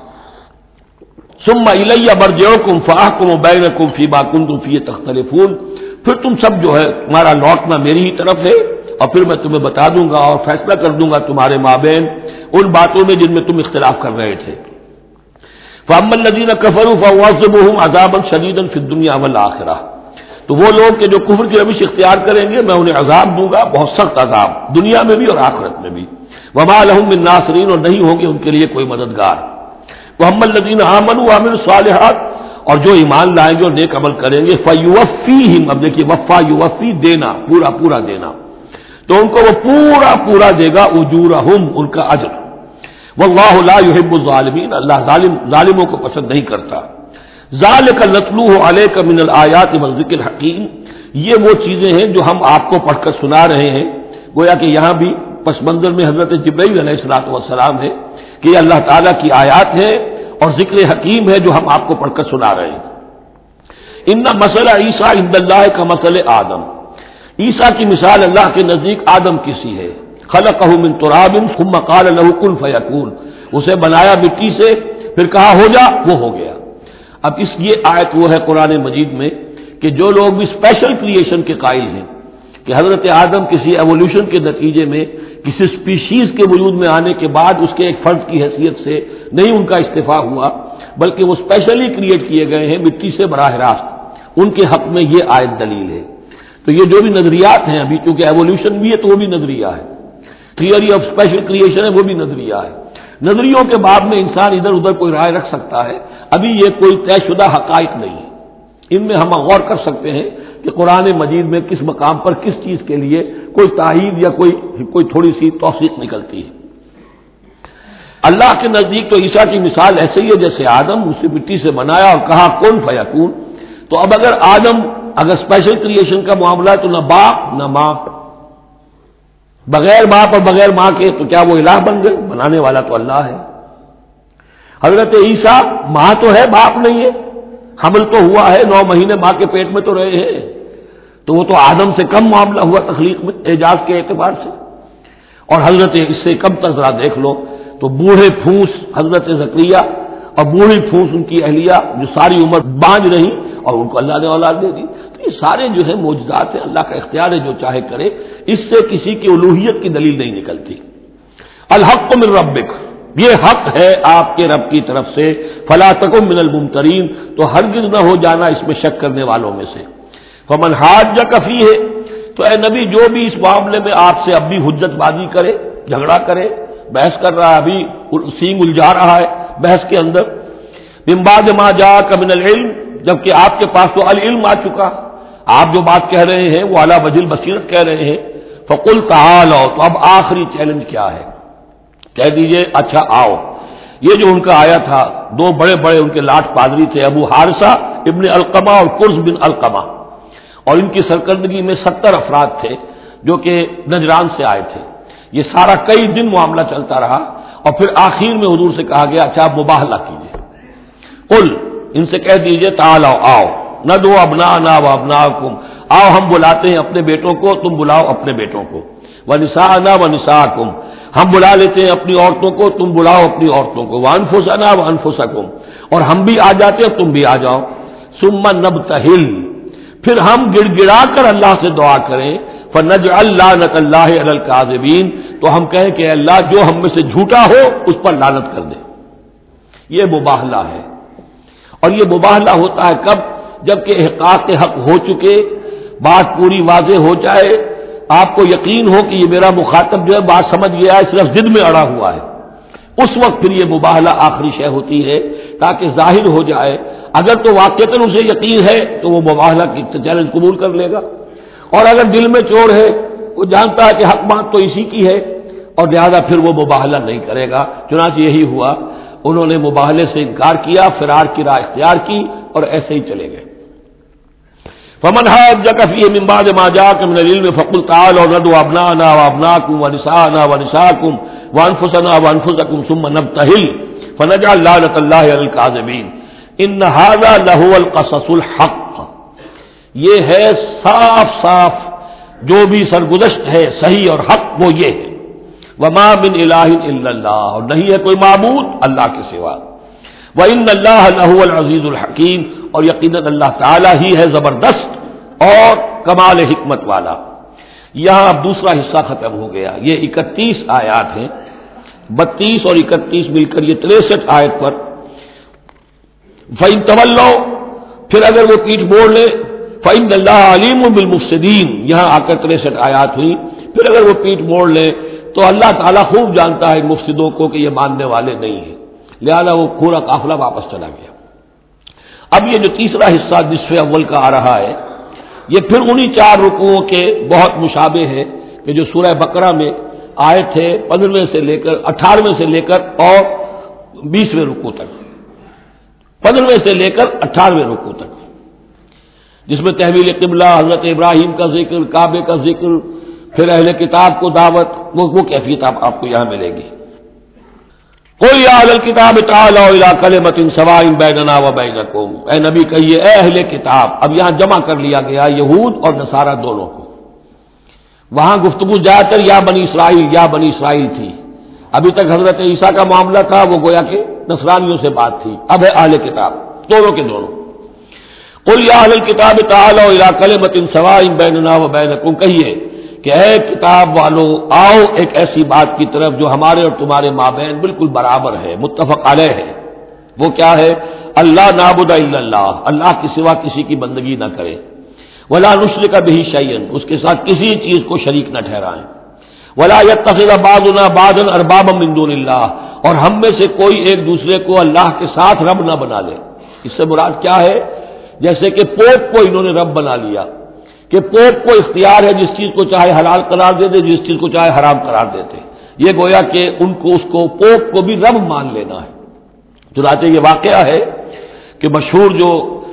ثم الی مرجعکم فاحکم بینکم فیما کنتم فیہ تختلفون۔ پھر تم سب جو ہے تمہارا لوٹنا میری ہی طرف ہے، اور پھر میں تمہیں بتا دوں گا اور فیصلہ کر دوں گا تمہارے مابین ان باتوں میں جن میں تم اختلاف کر رہے تھے۔ فاما الذین کفروا فاعذبهم عذابا شدیدا فی الدنیا والآخرہ، تو وہ لوگ کہ جو کفر کی روش اختیار کریں گے میں انہیں عذاب دوں گا، بہت سخت عذاب، دنیا میں بھی اور آخرت میں بھی۔ وما لهم من ناصرین، اور نہیں ہوں گے ان کے لیے کوئی مددگار۔ واما الذین آمنوا وعملوا الصالحات، اور جو ایمان لائیں گے اور نیک عمل کریں گے، فیوفیہم، اب دیکھیے وفا یوفی دینا، پورا پورا دینا، تو ان کو وہ پورا پورا دے گا، اجورہم، ان کا اجر۔ واللہ لا یحب الظالمین، اللہ ظالموں کو پسند نہیں کرتا۔ ذالک نتلوہ علیک من الآیات والذکر الحکیم، یہ وہ چیزیں ہیں جو ہم آپ کو پڑھ کر سنا رہے ہیں، گویا کہ یہاں بھی پس منظر میں حضرت جبرائیل علیہ الصلوۃ والسلام ہے کہ یہ اللہ تعالیٰ کی آیات ہے اور ذکر حکیم ہے جو ہم آپ کو پڑھ کر سنا رہے ہیں۔ ان مثل عیسیٰ عند اللہ کا مثل آدم، عیسیٰ کی مثال اللہ کے نزدیک آدم کی سی ہے۔ خلقہ من تراب ثم قال له کن فیکون، اسے بنایا مٹی سے پھر کہا ہو جا، وہ ہو گیا۔ اب اس یہ آیت وہ ہے قرآن مجید میں کہ جو لوگ بھی اسپیشل کریشن کے قائل ہیں کہ حضرت آدم کسی ایوولوشن کے نتیجے میں کسی اسپیشیز کے وجود میں آنے کے بعد اس کے ایک فرد کی حیثیت سے نہیں ان کا استفاع ہوا، بلکہ وہ اسپیشلی کریٹ کیے گئے ہیں مٹی سے براہ راست، ان کے حق میں یہ آیت دلیل ہے۔ تو یہ جو بھی نظریات ہیں ابھی، کیونکہ ایوولوشن بھی ہے تو وہ بھی نظریہ ہے، تھیوری آف اسپیشل کریشن ہے وہ بھی نظریہ ہے، نظریوں کے باب میں انسان ادھر ادھر کوئی رائے رکھ سکتا ہے، ابھی یہ کوئی طے شدہ حقائق نہیں ہے۔ ان میں ہم غور کر سکتے ہیں کہ قرآن مجید میں کس مقام پر کس چیز کے لیے کوئی تائید یا کوئی تھوڑی سی توثیق نکلتی ہے۔ اللہ کے نزدیک تو عیسیٰ کی مثال ایسے ہی ہے جیسے آدم، اسے مٹی سے بنایا اور کہا کن فیکون۔ تو اب اگر اسپیشل کریشن کا معاملہ ہے تو نہ باپ نہ ماں، بغیر باپ اور بغیر ماں کے تو کیا وہ الہ بن گئے؟ بنانے والا تو اللہ ہے۔ حضرت عیسیٰ ماں تو ہے باپ نہیں ہے، حمل تو ہوا ہے، 9 مہینے ماں کے پیٹ میں تو رہے ہیں، تو وہ تو آدم سے کم معاملہ ہوا تخلیق میں اعجاز کے اعتبار سے۔ اور حضرت اس سے کم تر ذرا دیکھ لو تو بوڑھے پھوس حضرت زکریا اور بوڑھی پھوس ان کی اہلیہ جو ساری عمر بانج رہی اور ان کو اللہ نے اولاد دے دی۔ تو یہ سارے جو ہے معجزات ہیں، اللہ کا اختیار ہے جو چاہے کرے، اس سے کسی کی الوہیت کی دلیل نہیں نکلتی۔ الحق من ربک، یہ حق ہے آپ کے رب کی طرف سے، فلا تکن من الممترین، تو ہرگز نہ ہو جانا اس میں شک کرنے والوں میں سے۔ فمن حاجک فیہ، تو اے نبی جو بھی اس معاملے میں آپ سے اب بھی حجت بازی کرے، جھگڑا کرے، بحث کر رہا ہے، ابھی سینگ الجھا رہا ہے بحث کے اندر، من بعد ما جاءک من العلم، جبکہ آپ کے پاس تو العلم آ چکا، آپ جو بات کہہ رہے ہیں وہ علی وجہ البصیرت کہہ رہے ہیں، فقل تعالوا، تو اب آخری چیلنج کیا ہے؟ کہہ دیجئے اچھا آؤ۔ یہ جو ان کا آیا تھا، 2 بڑے بڑے ان کے لاٹ پادری تھے، ابو حارثہ ابن علقمہ اور قرظ بن علقمہ، اور ان کی سرکردگی میں 70 افراد تھے جو کہ نجران سے آئے تھے۔ یہ سارا کئی دن معاملہ چلتا رہا اور پھر آخر میں حضور سے کہا گیا اچھا آپ مباہلہ کیجیے، قل، ان سے کہہ دیجئے تعالوا، آؤ، ندعو ابناءنا وابناءکم، آؤ ہم بلاتے ہیں اپنے بیٹوں کو، تم بلاؤ اپنے بیٹوں کو، ونساءنا ونساءکم، ہم بلا لیتے ہیں اپنی عورتوں کو، تم بلاؤ اپنی عورتوں کو، وانفسنا وانفسکم، اور ہم بھی آ جاتے ہیں تم بھی آ جاؤ، ثم نبتہل، پھر ہم گڑ گڑا کر اللہ سے دعا کریں، فنجعل لعنت اللہ علی الکاذبین، تو ہم کہیں کہ اللہ جو ہم میں سے جھوٹا ہو اس پر لعنت کر دے۔ یہ مباہلہ ہے، اور یہ مباہلہ ہوتا ہے کب؟ جبکہ احقاق حق ہو چکے، بات پوری واضح ہو جائے، آپ کو یقین ہو کہ یہ میرا مخاطب جو ہے بات سمجھ گیا ہے، صرف ضد میں اڑا ہوا ہے، اس وقت پھر یہ مباہلہ آخری شے ہوتی ہے تاکہ ظاہر ہو جائے۔ اگر تو واقعتاً اسے یقین ہے تو وہ مباہلہ کی چیلنج قبول کر لے گا، اور اگر دل میں چور ہے، وہ جانتا ہے کہ حق بات تو اسی کی ہے، اور لہذا پھر وہ مباہلہ نہیں کرے گا۔ چنانچہ یہی ہوا، انہوں نے مباہلے سے انکار کیا، فرار کی راہ اختیار کی اور ایسے ہی چلے گئے۔ فمن حاجک فیہ من بعد ما جاءک من العلم فقل تعالوا ندعو ابناءنا وابناءکم ونساءنا ونساءکم وانفسنا وانفسکم ثم نبتہل فنجعل لعنت اللہ علی الکاذبین ان ھذا لہو القصص الحق، یہ ہے صاف صاف جو بھی سرگزشت ہے صحیح اور حق وہ یہ ہے، وما من الہ الا اللہ، اور نہیں ہے کوئی معبود اللہ کے سوا، وان اللہ لہو العزیز الحکیم، اور یقیناً اللہ تعالی ہی ہے زبردست اور کمال حکمت والا۔ یہاں اب دوسرا حصہ ختم ہو گیا، یہ 31 آیات ہیں، 32 اور 31 مل کر یہ 63 آیت پر۔ فَإِن تَوَلَّوْا، پھر اگر وہ پیٹھ موڑ لے، فَإِنَّ اللَّهَ عَلِيمٌ بِالْمُفْسِدِينَ، یہاں آ کر 63 آیات ہوئی، پھر اگر وہ پیٹھ موڑ لے تو اللہ تعالیٰ خوب جانتا ہے مفسدوں کو کہ یہ ماننے والے نہیں ہیں، لہذا وہ پورا قافلہ واپس چلا گیا۔ اب یہ جو تیسرا حصہ نصف اول کا آ رہا ہے، یہ پھر انہی 4 رکوعوں کے بہت مشابہ ہے کہ جو سورہ بقرہ میں آئے تھے 15ویں سے لے کر 18ویں سے لے کر اور 20ویں رکوع تک، 15ویں سے لے کر 18ویں رکوع تک، جس میں تحویل قبلہ، حضرت ابراہیم کا ذکر، کعبے کا ذکر، پھر اہل کتاب کو دعوت، وہ کیفیت آپ کو یہاں ملے گی۔ قل یا اہل الکتاب تعالوا الی کلمۃ سواء بیننا وبینکم، اے نبی کہیے اے اہل کتاب، اب یہاں جمع کر لیا گیا یہود اور نصارہ دونوں کو۔ وہاں گفتگو زیادہ تر یا بنی اسرائیل تھی، ابھی تک حضرت عیسیٰ کا معاملہ تھا، وہ گویا کہ نصرانیوں سے بات تھی، اب ہے اہل کتاب، دونوں کے دونوں۔ قل یا اہل الکتاب تعالوا الی کلمۃ سواء بیننا وبینکم، کہیے کہ اے کتاب والو آؤ ایک ایسی بات کی طرف جو ہمارے اور تمہارے مابین بالکل برابر ہے، متفق علیہ ہے۔ وہ کیا ہے؟ اللہ نعبد الا اللہ، اللہ کے سوا کسی کی بندگی نہ کرے، ولا نشرک بہ شیئا، اس کے ساتھ کسی چیز کو شریک نہ ٹھہرائیں، ولا یتخذ بعضنا بعضا اربابا من دون اللہ، اور ہم میں سے کوئی ایک دوسرے کو اللہ کے ساتھ رب نہ بنا لے۔ اس سے مراد کیا ہے؟ جیسے کہ پوپ کو انہوں نے رب بنا لیا کہ پوپ کو اختیار ہے جس چیز کو چاہے حلال قرار دے دے، جس چیز کو چاہے حرام قرار دیتے، یہ گویا کہ ان کو اس کو پوپ کو بھی رب مان لینا ہے۔ چنانچہ یہ واقعہ ہے کہ مشہور جو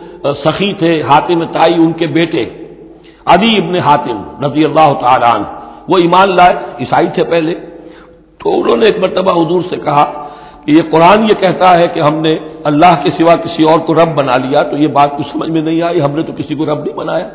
سخی تھے حاتم طائی، ان کے بیٹے عدی ابن حاتم رضی اللہ تعالی عنہ، وہ ایمان لائے، عیسائی تھے پہلے، تو انہوں نے ایک مرتبہ حضور سے کہا کہ یہ قرآن یہ کہتا ہے کہ ہم نے اللہ کے سوا کسی اور کو رب بنا لیا، تو یہ بات کچھ سمجھ میں نہیں آئی، ہم نے تو کسی کو رب نہیں بنایا۔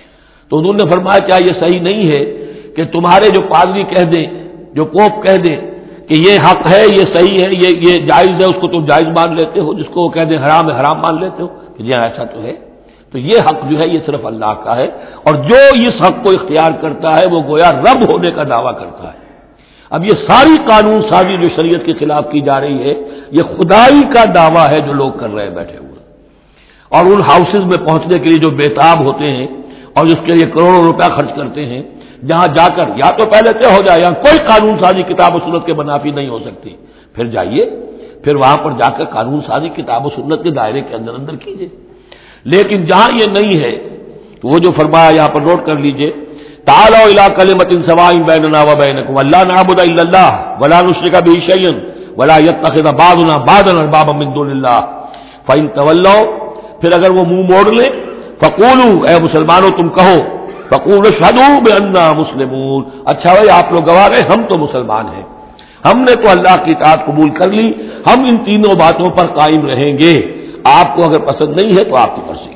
تو انہوں نے فرمایا کیا یہ صحیح نہیں ہے کہ تمہارے جو پادری کہہ دیں، جو پوپ کہہ دیں کہ یہ حق ہے، یہ صحیح ہے، یہ جائز ہے، اس کو تم جائز مان لیتے ہو، جس کو وہ کہہ دیں حرام ہے حرام مان لیتے ہو؟ کہ جی ایسا تو ہے۔ تو یہ حق جو ہے یہ صرف اللہ کا ہے، اور جو اس حق کو اختیار کرتا ہے وہ گویا رب ہونے کا دعویٰ کرتا ہے۔ اب یہ ساری قانون سازی جو شریعت کے خلاف کی جا رہی ہے، یہ خدائی کا دعویٰ ہے جو لوگ کر رہے ہیں بیٹھے ہوئے، اور ان ہاؤسز میں پہنچنے کے لیے جو بےتاب ہوتے ہیں اور اس کے لیے کروڑوں روپیہ خرچ کرتے ہیں، جہاں جا کر یا تو پہلے طے ہو جائے، یہاں کوئی قانون سازی کتاب و سنت کے منافی نہیں ہو سکتی، پھر جائیے، پھر وہاں پر جا کر قانون سازی کتاب و سنت کے دائرے کے اندر کیجیے۔ لیکن جہاں یہ نہیں ہے تو وہ جو فرمایا یہاں پر نوٹ کر لیجئے، تعالوا الی کلمۃ سواء بیننا وبینکم الا نعبد الا اللہ ولا نشرک بہ شیئا ولا یتخذ بعضنا بعضا اربابا من دون اللہ فإن تولوا، پھر اگر وہ منہ موڑ لیں، فقولوا، اے مسلمانوں تم کہو، فقولوا اشہدوا بأننا مسلمون، اچھا بھائی آپ لوگ گواہ رہے ہم تو مسلمان ہیں، ہم نے تو اللہ کی اطاعت قبول کر لی، ہم ان تینوں باتوں پر قائم رہیں گے، آپ کو اگر پسند نہیں ہے تو آپ کی مرضی۔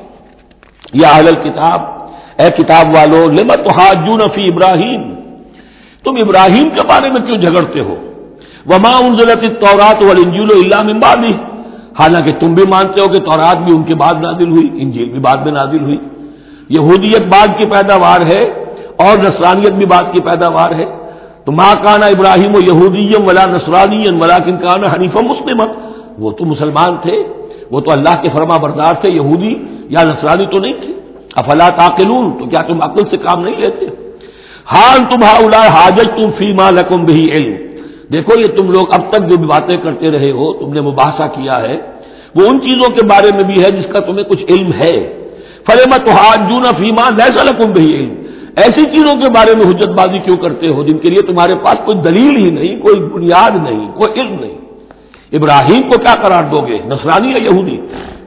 یا اہل الکتاب، اے کتاب والو، لم تحاجون فی ابراہیم، تم ابراہیم کے بارے میں کیوں جھگڑتے ہو؟ وما انزلت التوراۃ والانجیل الا من بعدہ، حالانکہ تم بھی مانتے ہو کہ تورات بھی ان کے بعد نازل ہوئی، انجیل بھی بعد میں نازل ہوئی، یہودیت بعد کی پیداوار ہے اور نصرانیت بھی بعد کی پیداوار ہے۔ تو ما کان ابراہیم یہودیا ولا نصرانیا ولکن کان حنیفا مسلما، وہ تو مسلمان تھے، وہ تو اللہ کے فرما بردار تھے، یہودی یا نصرانی تو نہیں تھے۔ افلا تعقلون، تو کیا تم عقل سے کام نہیں لیتے؟ حال تم ہؤلاء حاججتم فیما لکم بہ علم، دیکھو یہ تم لوگ اب تک جو بھی باتیں کرتے رہے ہو، تم نے مباحثہ کیا ہے، وہ ان چیزوں کے بارے میں بھی ہے جس کا تمہیں کچھ علم ہے۔ فلم تحاجون فیما لیس لکم بہ علم، ایسی چیزوں کے بارے میں حجت بازی کیوں کرتے ہو جن کے لیے تمہارے پاس کوئی دلیل ہی نہیں، کوئی بنیاد نہیں، کوئی علم نہیں؟ ابراہیم کو کیا قرار دو گے، نصرانی یا یہودی؟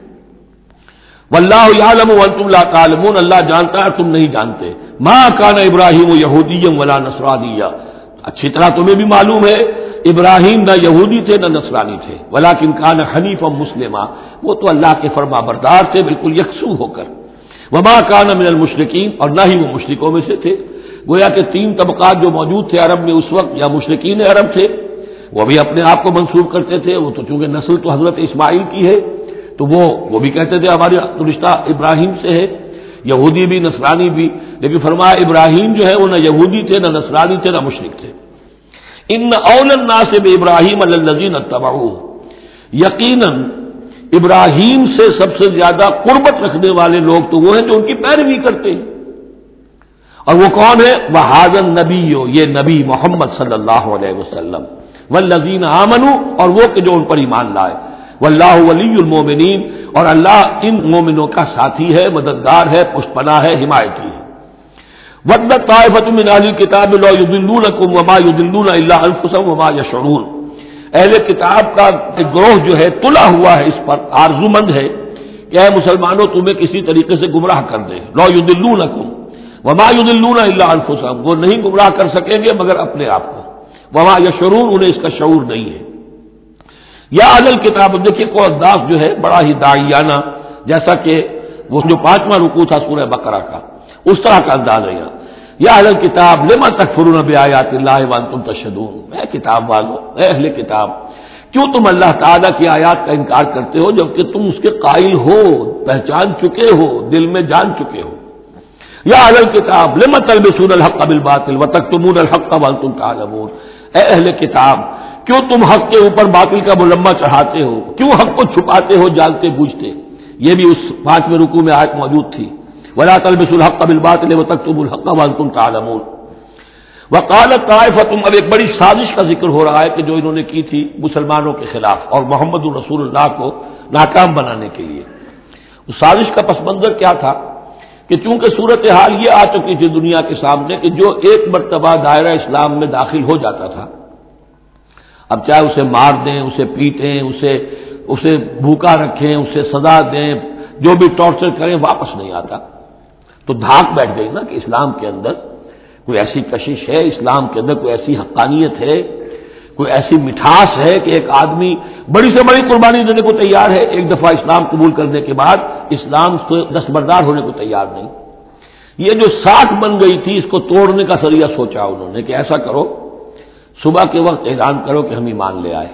واللہ یعلم وانتم لا تعلمون، اللہ جانتا ہے تم نہیں جانتے۔ ما کان ابراہیم یہودیا ولا نصرانیا، اچھی طرح تمہیں بھی معلوم ہے ابراہیم نہ یہودی تھے نہ نصرانی تھے، ولکن کان حنیفا مسلما، وہ تو اللہ کے فرما بردار تھے بالکل یکسو ہو کر۔ وما کان من المشرکین، اور نہ ہی وہ مشرکوں میں سے تھے۔ گویا کہ تین طبقات جو موجود تھے عرب میں اس وقت، یا مشرکین عرب تھے، وہ بھی اپنے آپ کو منسوب کرتے تھے، وہ تو چونکہ نسل تو حضرت اسماعیل کی ہے تو وہ بھی کہتے تھے ہمارے رشتہ ابراہیم سے ہے، یہودی بھی نصرانی بھی، لیکن فرمایا ابراہیم جو ہے وہ نہ یہودی تھے نہ نصرانی تھے نہ مشرک تھے۔ ان اول الناس بابراہیم الذین اتبعوہ، یقیناً ابراہیم سے سب سے زیادہ قربت رکھنے والے لوگ تو وہ ہیں جو ان کی پیروی کرتے ہیں، اور وہ کون ہے؟ وہذا النبی، یہ نبی محمد صلی اللہ علیہ وسلم، والذین آمنوا، اور وہ کہ جو ان پر ایمان لائے، واللہ ولی المومنین، اور اللہ ان مومنوں کا ساتھی ہے، مددگار ہے، پشت پناہ ہے، حمایتی ہے۔ وَدَّتْ طَائِفَةٌ مِّنْ أَهْلِ الْكِتَابِ لَوْ يُضِلُّونَكُمْ وَمَا يُضِلُّونَ إِلَّا أَنفُسَهُمْ وَمَا يَشْعُرُونَ، اہل کتاب کا ایک گروہ جو ہے تلا ہوا ہے، اس پر آرزو مند ہے کہ اے مسلمانوں تمہیں کسی طریقے سے گمراہ کر دیں۔ لَوْ يُضِلُّونَكُمْ وَمَا يُضِلُّونَ إِلَّا أَنفُسَهُمْ، وہ نہیں گمراہ کر سکیں گے مگر اپنے آپ کو، وَمَا يَشْعُرُونَ، انہیں اس کا شعور نہیں ہے۔ یا اہل الکتاب، دیکھیے کو انداز جو ہے بڑا ہی داعیانہ، جیسا کہ وہ جو 5واں رکوع تھا سورہ بقرہ کا، اس طرح کا انداز ہے یہاں۔ یا اہل الکتاب لما تکفرون بآیات اللہ وانتم تشہدون، اے کتاب والو، اے اہل کتاب، کیوں تم اللہ تعالیٰ کی آیات کا انکار کرتے ہو جبکہ تم اس کے قائل ہو، پہچان چکے ہو، دل میں جان چکے ہو؟ یا اہل الکتاب لم تلبسون الحق بالباطل وتکتمون الحق وانتم تعلمون، اے اہل کتاب کیوں تم حق کے اوپر باطل کا ملمہ چڑھاتے ہو، کیوں حق کو چھپاتے ہو جانتے بوجھتے؟ یہ بھی اس 5ویں رکوع میں آیت موجود تھی، ولا تلبسوا الحق بالباطل وتکتموا الحق وانتم تعلمون۔ وقالت طائفۃ، اب ایک بڑی سازش کا ذکر ہو رہا ہے کہ جو انہوں نے کی تھی مسلمانوں کے خلاف اور محمد رسول اللہ کو ناکام بنانے کے لیے۔ اس سازش کا پس منظر کیا تھا کہ چونکہ صورتحال یہ آ چکی تھی دنیا کے سامنے کہ جو ایک مرتبہ دائرہ اسلام میں داخل ہو جاتا تھا، اب چاہے اسے مار دیں، اسے پیٹیں، اسے بھوکا رکھیں، اسے سزا دیں، جو بھی ٹارچر کریں، واپس نہیں آتا۔ تو دھاک بیٹھ گئی نا کہ اسلام کے اندر کوئی ایسی کشش ہے، اسلام کے اندر کوئی ایسی حقانیت ہے، کوئی ایسی مٹھاس ہے کہ ایک آدمی بڑی سے بڑی قربانی دینے کو تیار ہے، ایک دفعہ اسلام قبول کرنے کے بعد اسلام سے دستبردار ہونے کو تیار نہیں۔ یہ جو ساکھ بن گئی تھی اس کو توڑنے کا ذریعہ سوچا انہوں نے کہ ایسا کرو، صبح کے وقت اعلان کرو کہ ہم ایمان لے آئے،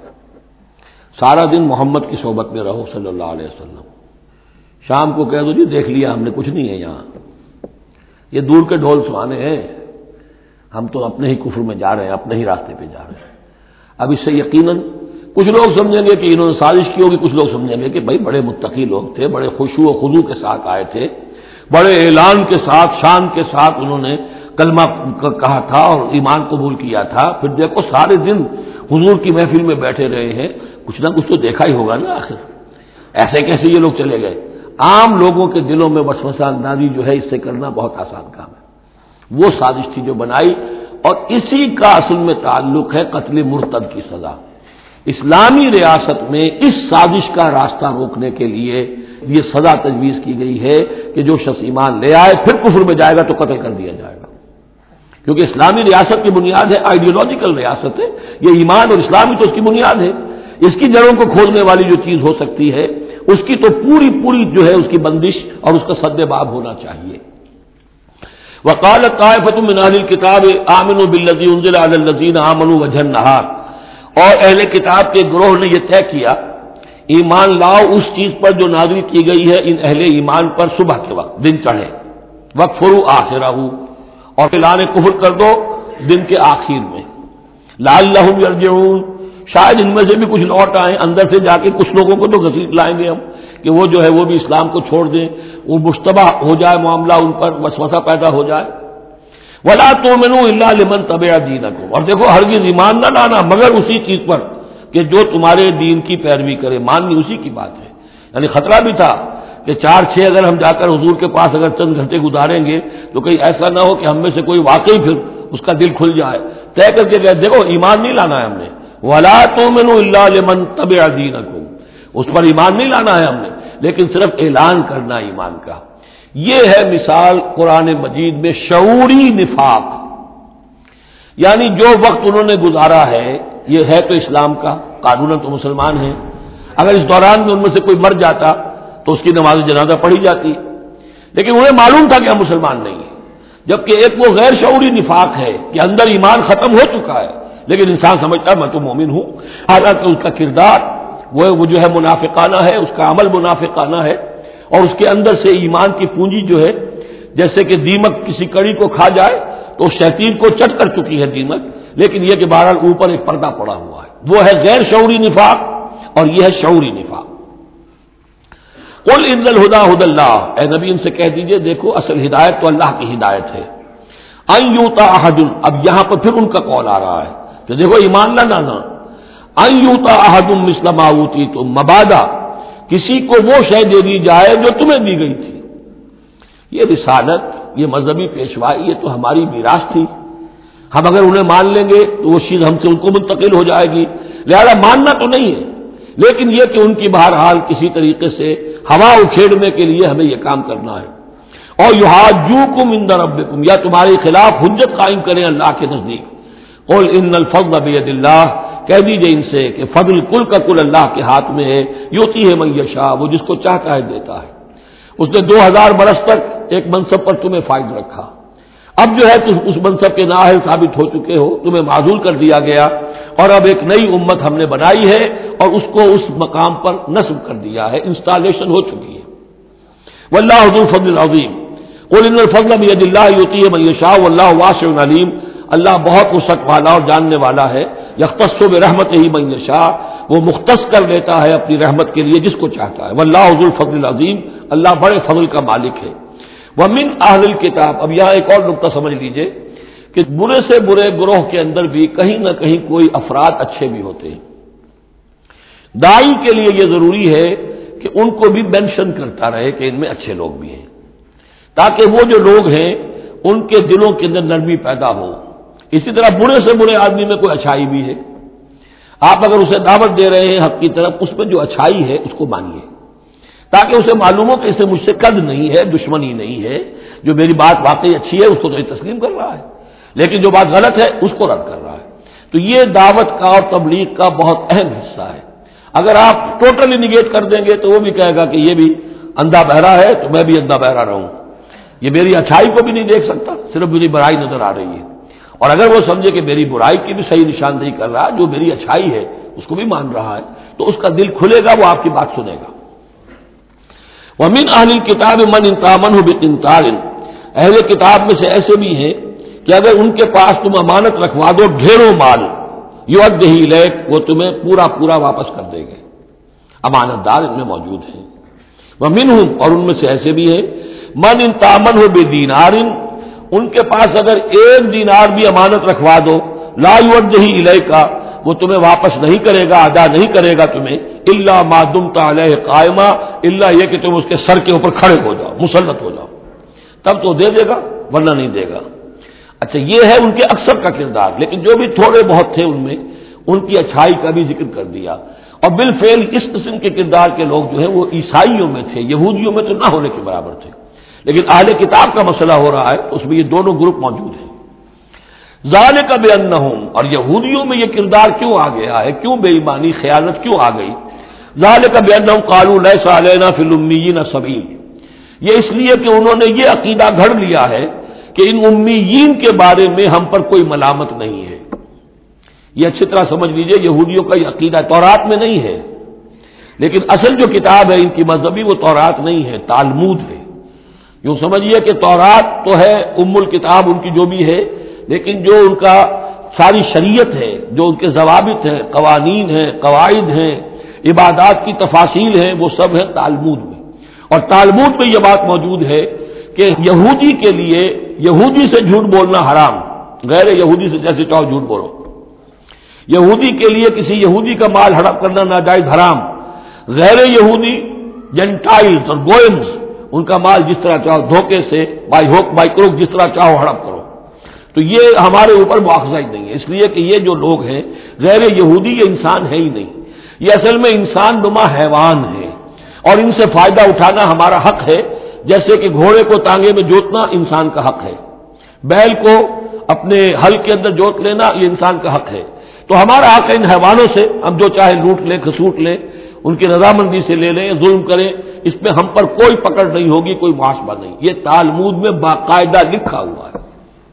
سارا دن محمد کی صحبت میں رہو صلی اللہ علیہ وسلم، شام کو کہہ دو جی دیکھ لیا ہم نے، کچھ نہیں ہے یہاں، یہ دور کے ڈھول سہانے ہیں، ہم تو اپنے ہی کفر میں جا رہے ہیں، اپنے ہی راستے پہ جا رہے ہیں۔ اب اس سے یقیناً کچھ لوگ سمجھیں گے کہ انہوں نے سازش کی ہوگی، کچھ لوگ سمجھیں گے کہ بھائی بڑے متقی لوگ تھے، بڑے خشوع و خضوع کے ساتھ آئے تھے، بڑے اعلان کے ساتھ، شان کے ساتھ انہوں نے کلمہ کہا تھا اور ایمان قبول کیا تھا، پھر دیکھو سارے دن حضور کی محفل میں بیٹھے رہے ہیں، کچھ نہ کچھ تو دیکھا ہی ہوگا نا آخر، ایسے کیسے یہ لوگ چلے گئے؟ عام لوگوں کے دلوں میں وسوسہ اندازی جو ہے اس سے کرنا بہت آسان کام ہے۔ وہ سازش تھی جو بنائی، اور اسی کا اصل میں تعلق ہے قتل مرتد کی سزا۔ اسلامی ریاست میں اس سازش کا راستہ روکنے کے لیے یہ سزا تجویز کی گئی ہے کہ جو شخص ایمان لے آئے پھر کفر میں جائے گا تو قتل کر دیا جائے گا، کیونکہ اسلامی ریاست کی بنیاد ہے، آئیڈیولوجیکل ریاست ہے یہ، ایمان اور اسلامی تو اس کی بنیاد ہے، اس کی جڑوں کو کھودنے والی جو چیز ہو سکتی ہے اس کی تو پوری جو ہے اس کی بندش اور اس کا سد باب ہونا چاہیے۔ وقالت طائفۃ من اہل الکتاب آمنوا بالذی انزل علی الذین آمنوا وجہ النہار، اور اہل کتاب کے گروہ نے یہ طے کیا ایمان لاؤ اس چیز پر جو نازل کی گئی ہے ان اہل ایمان پر صبح کے وقت، دن چڑھے، وکفروا آخرہ، اور اعلان کفر کر دو دن کے آخر میں، لعلہم یرجعون، شاید ان میں سے بھی کچھ لوٹ آئیں، اندر سے جا کے کچھ لوگوں کو تو گھسیٹ لائیں گے ہم کہ وہ جو ہے وہ بھی اسلام کو چھوڑ دیں، وہ مشتبہ ہو جائے معاملہ، ان پر وسوسہ پیدا ہو جائے۔ ولا تؤمنوا الا لمن تبع دینکم، اور دیکھو ہرگز ایمان نہ لانا مگر اسی چیز پر کہ جو تمہارے دین کی پیروی کرے، ماننی اسی کی بات ہے۔ یعنی خطرہ بھی تھا کہ 4-6 اگر ہم جا کر حضور کے پاس اگر چند گھنٹے گزاریں گے تو کہیں ایسا نہ ہو کہ ہم میں سے کوئی واقعی پھر اس کا دل کھل جائے، طے کر کے دیکھو ایمان نہیں لانا ہے ہم نے، ولا تؤمنوا الا لمن تبع دینکم، اس پر ایمان نہیں لانا ہے ہم نے، لیکن صرف اعلان کرنا ایمان کا۔ یہ ہے مثال قرآن مجید میں شعوری نفاق، یعنی جو وقت انہوں نے گزارا ہے یہ ہے تو اسلام کا، قانوناً تو مسلمان ہیں، اگر اس دوران میں ان میں سے کوئی مر جاتا تو اس کی نماز جنازہ پڑھی جاتی، لیکن انہیں معلوم تھا کہ ہم مسلمان نہیں ہیں، جبکہ ایک وہ غیر شعوری نفاق ہے کہ اندر ایمان ختم ہو چکا ہے لیکن انسان سمجھتا ہے میں تو مومن ہوں، حالانکہ اس کا کردار وہ جو ہے منافقانہ ہے، اس کا عمل منافقانہ ہے، اور اس کے اندر سے ایمان کی پونجی جو ہے جیسے کہ دیمک کسی کڑی کو کھا جائے تو شیطین کو چٹ کر چکی ہے دیمک، لیکن یہ کہ بہرحال اوپر ایک پردہ پڑا ہوا ہے، وہ ہے غیر شعوری نفاق اور یہ ہے شعوری نفاق۔ قل ان الہدی ھدی اللہ، اے نبی ان سے کہہ دیجئے دیکھو اصل ہدایت تو اللہ کی ہدایت ہے، ان یؤتی احد، اب یہاں پر پھر ان کا قول آ رہا ہے کہ دیکھو ایمان نہ لانا، ان یؤتی احد مثل ما اوتیتم، مبادا کسی کو وہ شے دے دی جائے جو تمہیں دی گئی تھی۔ یہ رسالت، یہ مذہبی پیشوائی، یہ تو ہماری میراث تھی، ہم اگر انہیں مان لیں گے تو وہ چیز ہم سے ان کو منتقل ہو جائے گی، لہذا ماننا تو نہیں ہے، لیکن یہ کہ ان کی بہرحال کسی طریقے سے ہوا اکھیڑنے کے لیے ہمیں یہ کام کرنا ہے۔ اور یحاجوکم عند ربکم، یا تمہارے خلاف حجت قائم کریں اللہ کے نزدیک۔ قل ان الفضل بید اللہ، کہہ دیجئے ان سے کہ فضل کل کا کل اللہ کے ہاتھ میں ہے، یؤتی ہے من یشاء، وہ جس کو چاہتا ہے دیتا ہے۔ اس نے 2000 برس تک ایک منصب پر تمہیں فائز رکھا، اب جو ہے تم اس منصب کے نااہل ثابت ہو چکے ہو، تمہیں معزول کر دیا گیا، اور اب ایک نئی امت ہم نے بنائی ہے اور اس کو اس مقام پر نصب کر دیا ہے، انسٹالیشن ہو چکی ہے۔ واللہ ذو الفضل العظیم قل ان الفضل بید اللہ یؤتیہ من یشاء واللہ واسع علیم، اللہ بہت وسعت والا اور جاننے والا ہے، یختص برحمتہ من یشاء، وہ مختص کر لیتا ہے اپنی رحمت کے لیے جس کو چاہتا ہے، واللہ ذو الفضل العظیم، اللہ بڑے فضل کا مالک ہے۔ ومن اہل الکتاب، اب یہاں ایک اور نقطہ سمجھ لیجئے کہ برے سے برے گروہ کے اندر بھی کہیں نہ کہیں کوئی افراد اچھے بھی ہوتے ہیں۔ داعی کے لیے یہ ضروری ہے کہ ان کو بھی مینشن کرتا رہے کہ ان میں اچھے لوگ بھی ہیں، تاکہ وہ جو لوگ ہیں ان کے دلوں کے اندر نرمی پیدا ہو۔ اسی طرح برے سے برے آدمی میں کوئی اچھائی بھی ہے، آپ اگر اسے دعوت دے رہے ہیں حق کی طرف، اس میں جو اچھائی ہے اس کو مانیے، تاکہ اسے معلوم ہو کہ اسے مجھ سے قد نہیں ہے، دشمنی نہیں ہے، جو میری بات واقعی اچھی ہے اس کو تو یہ تسلیم کر رہا ہے، لیکن جو بات غلط ہے اس کو رد کر رہا ہے۔ تو یہ دعوت کا اور تبلیغ کا بہت اہم حصہ ہے۔ اگر آپ ٹوٹلی نگیٹ کر دیں گے تو وہ بھی کہے گا کہ یہ بھی اندھا بہرا ہے تو میں بھی اندھا بہرا رہوں، یہ میری اچھائی کو بھی نہیں دیکھ سکتا، صرف میری برائی نظر آ رہی ہے۔ اور اگر وہ سمجھے کہ میری برائی کی بھی صحیح نشاندہی کر رہا ہے، جو میری اچھائی ہے اس کو بھی مان رہا ہے، تو اس کا دل کھلے گا، وہ آپ کی بات سنے گا۔ ومن اہل الکتاب من ان تامنہ بقنطار، اہل کتاب میں سے ایسے بھی ہیں کہ اگر ان کے پاس تم امانت رکھوا دو ڈھیروں مال، یؤدہ الیک، وہ تمہیں پورا پورا واپس کر دیں گے، امانت دار ان میں موجود ہیں۔ ومنہم، اور ان میں سے ایسے بھی ہیں، من ان تامنہ بدینار، ان کے پاس اگر 1 دینار بھی امانت رکھوا دو، لا یؤدہ الیک، وہ تمہیں واپس نہیں کرے گا، ادا نہیں کرے گا تمہیں، الا ما دمت علیہ قائما، الا یہ کہ تم اس کے سر کے اوپر کھڑے ہو جاؤ، مسلط ہو جاؤ، تب تو دے دے گا، ورنہ نہیں دے گا۔ اچھا، یہ ہے ان کے اکثر کا کردار، لیکن جو بھی تھوڑے بہت تھے ان میں ان کی اچھائی کا بھی ذکر کر دیا۔ اور بالفعل اس قسم کے کردار کے لوگ جو ہیں وہ عیسائیوں میں تھے، یہودیوں میں تو نہ ہونے کے برابر تھے، لیکن اہل کتاب کا مسئلہ ہو رہا ہے تو اس میں یہ دونوں گروپ موجود ہیں۔ ذالک بانہم، اور یہودیوں میں یہ کردار کیوں آ گیا ہے، کیوں بے ایمانی خیانت کیوں آ گئی؟ ذالک بانہم قالوا لیس علینا فی الامیین سبیل، یہ اس لیے کہ انہوں نے یہ عقیدہ گھڑ لیا ہے کہ ان امیین کے بارے میں ہم پر کوئی ملامت نہیں ہے۔ یہ اچھی طرح سمجھ لیجئے، یہودیوں کا یہ عقیدہ تورات میں نہیں ہے، لیکن اصل جو کتاب ہے ان کی مذہبی وہ تورات نہیں ہے، تالمود ہے۔ یوں سمجھیے کہ تورات تو ہے ام الکتاب ان کی جو بھی ہے، لیکن جو ان کا ساری شریعت ہے، جو ان کے ضوابط ہیں، قوانین ہیں، قواعد ہیں، عبادات کی تفاصیل ہیں، وہ سب ہیں تالمود میں۔ اور تالمود میں یہ بات موجود ہے کہ یہودی کے لیے یہودی سے جھوٹ بولنا حرام، غیر یہودی سے جیسے چاہو جھوٹ بولو۔ یہودی کے لیے کسی یہودی کا مال ہڑپ کرنا ناجائز حرام، غیر یہودی جینٹائلز اور گوئمز ان کا مال جس طرح چاہو دھوکے سے بائی ہوک بائی کروک جس طرح چاہو ہڑپ کرو، تو یہ ہمارے اوپر مواخذہ ہی نہیں ہے، اس لیے کہ یہ جو لوگ ہیں غیر یہودی یہ انسان ہے ہی نہیں، یہ اصل میں انسان نما حیوان ہے، اور ان سے فائدہ اٹھانا ہمارا حق ہے، جیسے کہ گھوڑے کو تانگے میں جوتنا انسان کا حق ہے، بیل کو اپنے حل کے اندر جوت لینا یہ انسان کا حق ہے، تو ہمارا حق ہے ان حیوانوں سے ہم جو چاہے لوٹ لیں، کھسوٹ لیں، ان کی رضامندی سے لے لیں، ظلم کریں، اس میں ہم پر کوئی پکڑ نہیں ہوگی، کوئی محاسبہ نہیں، یہ تالمود میں باقاعدہ لکھا ہوا ہے۔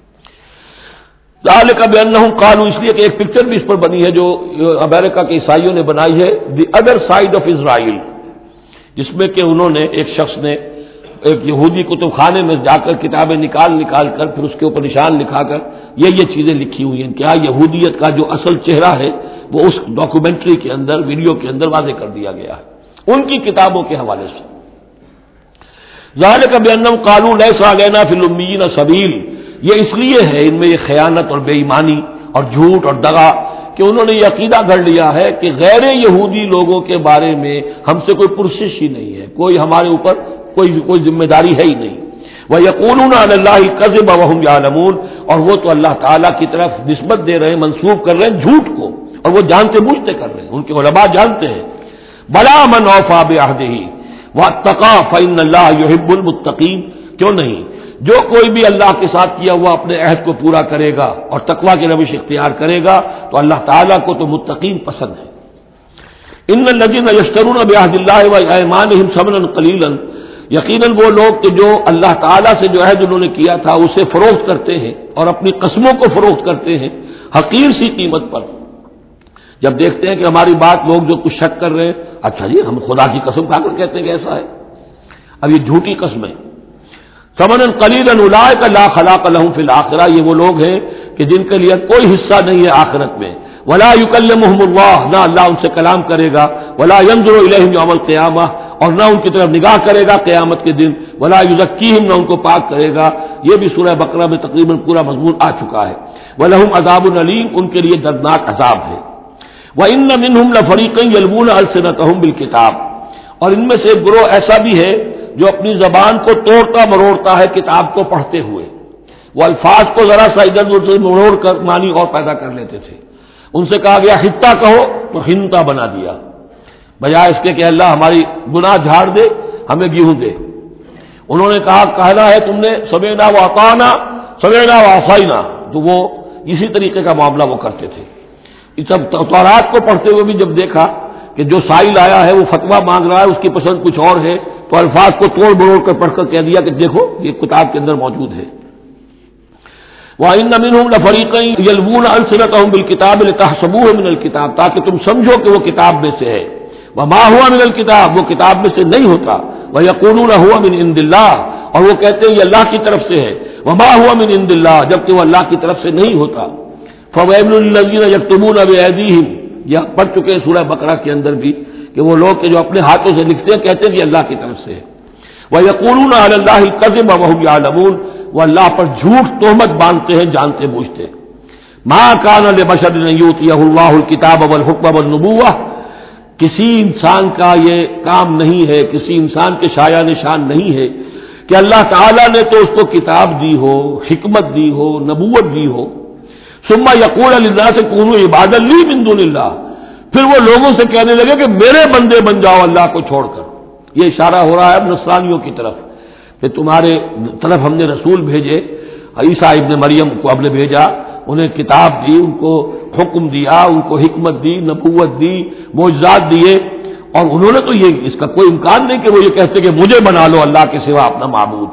ذالک بانہم قالوا، اس لیے کہ ایک پکچر بھی اس پر بنی ہے جو امریکہ کے عیسائیوں نے بنائی ہے، the other side of Israel, جس میں کہ انہوں نے ایک شخص نے ایک یہودی کتب خانے میں جا کر کتابیں نکال کر پھر اس کے اوپر نشان لکھا کر یہ چیزیں لکھی ہوئی ہیں، کیا یہودیت کا جو اصل چہرہ ہے وہ اس ڈاکومنٹری کے اندر، ویڈیو کے اندر واضح کر دیا گیا ہے ان کی کتابوں کے حوالے سے۔ ذالک بانہم قالوا لیس علینا فی الامیین سبیل، یہ اس لیے ہے ان میں یہ خیانت اور بے ایمانی اور جھوٹ اور دغا کہ انہوں نے یہ عقیدہ گھڑ لیا ہے کہ غیر یہودی لوگوں کے بارے میں ہم سے کوئی پرسش ہی نہیں ہے، کوئی ہمارے اوپر کوئی ذمہ داری ہے ہی نہیں۔ وَيَقُولُونَ عَلَى اللَّهِ الْكَذِبَ وَهُمْ يَعْلَمُونَ، اور وہ تو اللہ تعالیٰ کی طرف نسبت دے رہے ہیں، منسوب کر رہے ہیں جھوٹ کو، اور وہ جانتے بوجھتے کر رہے ہیں، ان کے علماء جانتے ہیں۔ بَلَىٰ مَنْ أَوْفَىٰ بِعَهْدِهِ وَاتَّقَىٰ فَإِنَّ اللَّهَ يُحِبُّ الْمُتَّقِينَ، کیوں نہیں، جو کوئی بھی اللہ کے ساتھ کیا ہوا اپنے عہد کو پورا کرے گا اور تقویٰ کی روش اختیار کرے گا تو اللہ تعالیٰ کو تو متقین پسند ہے۔ ان الذین یشترون بعہد اللہ وایمانہم ثمنا قلیلا، یقیناً وہ لوگ کہ جو اللہ تعالیٰ سے جو عہد انہوں نے کیا تھا اسے فروخت کرتے ہیں اور اپنی قسموں کو فروخت کرتے ہیں حقیر سی قیمت پر. جب دیکھتے ہیں کہ ہماری بات لوگ جو کچھ شک کر رہے ہیں، اچھا جی ہم خدا کی قسم کھا کر کہتے ہیں کہ ایسا ہے. اب یہ جھوٹی قسم ہے. ثمنا قلیلا اولئک لا خلاق لهم فی الاخرہ، یہ وہ لوگ ہیں کہ جن کے لیے کوئی حصہ نہیں ہے آخرت میں. ولا یکلمهم اللہ، نہ اللہ ان سے کلام کرے گا. ولا ينظر الیہم یوم القیامہ، اور نہ ان کی طرف نگاہ کرے گا قیامت کے دن. ولا یزکیہم، نہ ان کو پاک کرے گا. یہ بھی سورہ بقرہ میں تقریباً پورا مضمون آ چکا ہے. ولہم عذاب علیم، ان کے لیے دردناک عذاب ہے. وَإِنَّ مِنْهُمْ لَفَرِيقًا يَلْوُونَ أَلْسِنَتَهُمْ بِالْكِتَابِ، اور ان میں سے ایک گروہ ایسا بھی ہے جو اپنی زبان کو توڑتا مروڑتا ہے کتاب کو پڑھتے ہوئے. وہ الفاظ کو ذرا سا ادھر ادھر سے مروڑ کر معنی اور پیدا کر لیتے تھے. ان سے کہا گیا حتہ کہو تو ہنتا بنا دیا، بجائے اس کے کہ اللہ ہماری گناہ جھاڑ دے، ہمیں گیہوں دے. انہوں نے کہنا ہے تم نے سمعنا وأطعنا، سمعنا وعصینا، تو وہ اسی طریقے کا معاملہ وہ کرتے تھے. سب تورات کو پڑھتے ہوئے بھی جب دیکھا کہ جو سائل آیا ہے وہ فتویٰ مانگ رہا ہے، اس کی پسند کچھ اور ہے، تو الفاظ کو توڑ بروڑ کر پڑھ کر کہہ دیا کہ دیکھو یہ کتاب کے اندر موجود ہے. وَإِنَّ مِنْهُمْ لَفَرِيقًا يَلْوُونَ أَلْسِنَتَهُمْ بِالْكِتَابِ لِتَحْسَبُوهُ مِنَ الْكِتَابِ، تاکہ تم سمجھو کہ وہ کتاب میں سے ہے. وَمَا هُوَ مِنَ الْكِتَابِ، وہ کتاب میں سے نہیں ہوتا. وَيَقُولُونَ هُوَ مِنْ عِنْدِ اللَّهِ، اور وہ کہتے ہیں یہ اللہ کی طرف سے ہے. وَمَا هُوَ مِنْ عِنْدِ اللَّهِ، جبکہ وہ اللہ کی طرف سے نہیں ہوتا. فَوَيْلٌ لِّلَّذِينَ يَكْتُبُونَ بِأَيْدِيهِمْ، یہ پڑھ چکے ہیں سورہ بقرہ کے اندر بھی کہ وہ لوگ کہ جو اپنے ہاتھوں سے لکھتے ہیں کہتے ہیں کہ اللہ کی طرف سے ہے. وَيَقُولُونَ عَلَى اللَّهِ الْكَذِبَ وَهُمْ يَعْلَمُونَ، وہ اللہ پر جھوٹ تہمت باندھتے ہیں جانتے بوجھتے. مَا كَانَ لِبَشَرٍ أَن يُؤْتِيَهُ اللَّهُ الْكِتَابَ وَالْحُكْمَ وَالنُّبُوَّةَ، کسی انسان کا یہ کام نہیں ہے، کسی انسان کے شایہ نشان نہیں ہے کہ اللہ تعالیٰ نے تو اس کو کتاب دی ہو، حکمت دی ہو، نبوت دی ہو. ثم یقول للناس کونوا عبادا لی من دون اللہ، پھر وہ لوگوں سے کہنے لگے کہ میرے بندے بن جاؤ اللہ کو چھوڑ کر. یہ اشارہ ہو رہا ہے اب نصرانیوں کی طرف کہ تمہارے طرف ہم نے رسول بھیجے، عیسیٰ ابن مریم کو ہم نے بھیجا، انہیں کتاب دی، ان کو حکم دیا، ان کو حکمت دی، نبوت دی، معجزات دیے، اور انہوں نے تو یہ اس کا کوئی امکان نہیں کہ وہ یہ کہتے کہ مجھے بنا لو اللہ کے سوا اپنا معبود.